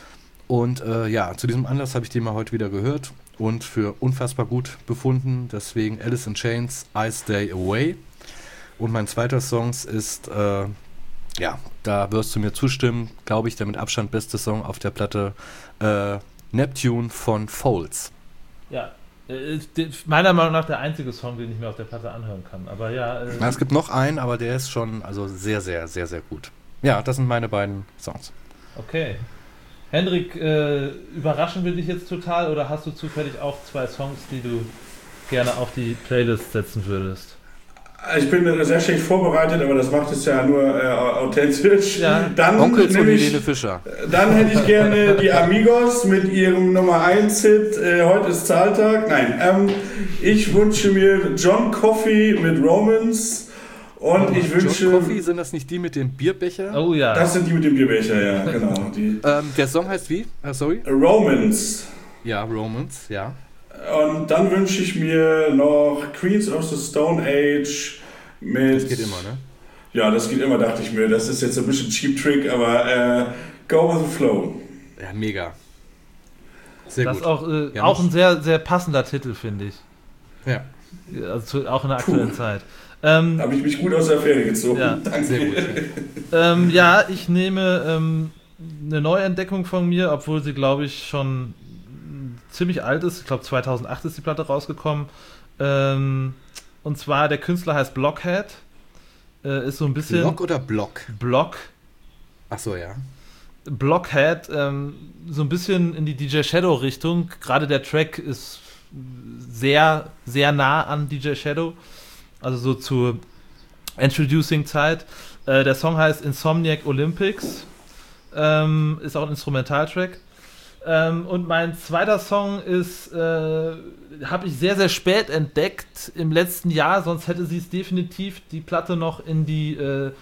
Und äh, ja, zu diesem Anlass habe ich den mal heute wieder gehört und für unfassbar gut befunden. Deswegen Alice in Chains, I Stay Away. Und mein zweiter Song ist, äh, ja, da wirst du mir zustimmen, glaube ich, der mit Abstand beste Song auf der Platte, äh, Neptune von Folds. Ja. Meiner Meinung nach der einzige Song, den ich mir auf der Platte anhören kann. Aber ja. Äh Na, es gibt noch einen, aber der ist schon also sehr, sehr, sehr, sehr gut. Ja, das sind meine beiden Songs. Okay. Hendrik, äh, überraschen wir dich jetzt total oder hast du zufällig auch zwei Songs, die du gerne auf die Playlist setzen würdest? Ich bin sehr schlecht vorbereitet, aber das macht es ja nur äh, authentisch. Ja. Dann Onkels und Helene Fischer. Dann hätte ich gerne die Amigos mit ihrem Nummer eins Hit, äh, heute ist Zahltag. Nein, ähm, ich wünsche mir John Coffey mit Romance und ich wünsche... John Coffey, sind das nicht die mit dem Bierbecher? Oh ja. Das sind die mit dem Bierbecher, ja, genau. Die. Ähm, der Song heißt wie? Uh, sorry? Romance. Ja, Romance, ja. Und dann wünsche ich mir noch Queens of the Stone Age mit... Das geht immer, ne? Ja, das geht immer, dachte ich mir. Das ist jetzt ein bisschen Cheap Trick, aber äh, Go with the Flow. Ja, mega. Sehr das gut. ist auch, äh, ja, auch ein sehr, sehr passender Titel, finde ich. Ja. Also auch in der aktuellen Puh. Zeit. Ähm, da habe ich mich gut aus der Fähre gezogen. Ja. Danke. Sehr gut. ähm, ja, ich nehme ähm, eine Neuentdeckung von mir, obwohl sie, glaube ich, schon ziemlich alt ist. Ich glaube, zweitausendacht ist die Platte rausgekommen. Ähm, und zwar, der Künstler heißt Blockhead. Äh, ist so ein bisschen... Block oder Block? Block. Ach so, ja. Blockhead, ähm, so ein bisschen in die D J Shadow-Richtung. Gerade der Track ist sehr, sehr nah an D J Shadow. Also so zur Introducing-Zeit. Äh, der Song heißt Insomniac Olympics. Ähm, ist auch ein Instrumentaltrack. Ähm, und mein zweiter Song ist, äh, habe ich sehr, sehr spät entdeckt im letzten Jahr, sonst hätte sie es definitiv die Platte noch in die äh,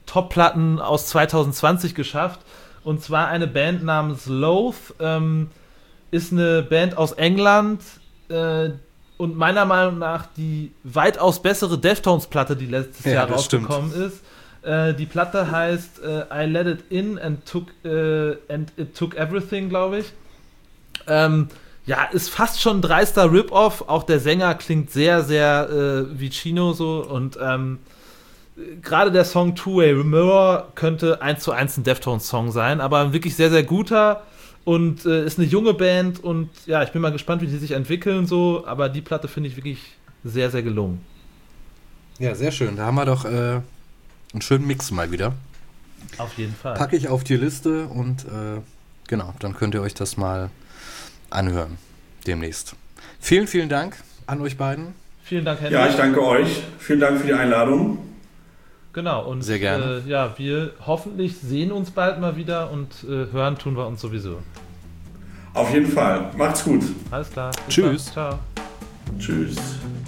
Top-Platten aus zwanzig zwanzig geschafft. Und zwar eine Band namens Loath. Ähm, ist eine Band aus England äh, und meiner Meinung nach die weitaus bessere Deftones-Platte, die letztes Ja, Jahr das rausgekommen ist. Äh, die Platte heißt äh, I Let It In and Took, äh, and It Took Everything, glaube ich. Ähm, ja, ist fast schon ein dreister Rip-Off. Auch der Sänger klingt sehr, sehr äh, wie Chino so. Und ähm, gerade der Song Two-Way Mirror könnte eins zu eins ein Deftones-Song sein, aber ein wirklich sehr, sehr guter und äh, ist eine junge Band und ja, ich bin mal gespannt, wie die sich entwickeln so, aber die Platte finde ich wirklich sehr, sehr gelungen. Ja, sehr schön. Da haben wir doch äh, einen schönen Mix mal wieder. Auf jeden Fall. Packe ich auf die Liste und äh, genau, dann könnt ihr euch das mal anhören demnächst. Vielen, vielen Dank an euch beiden. Vielen Dank, Henry. Ja, ich danke euch. Vielen Dank für die Einladung. Genau, und sehr gerne. Äh, ja, wir hoffentlich sehen uns bald mal wieder und äh, hören tun wir uns sowieso. Auf jeden Fall. Macht's gut. Alles klar. Bis Tschüss. dann. Ciao. Tschüss.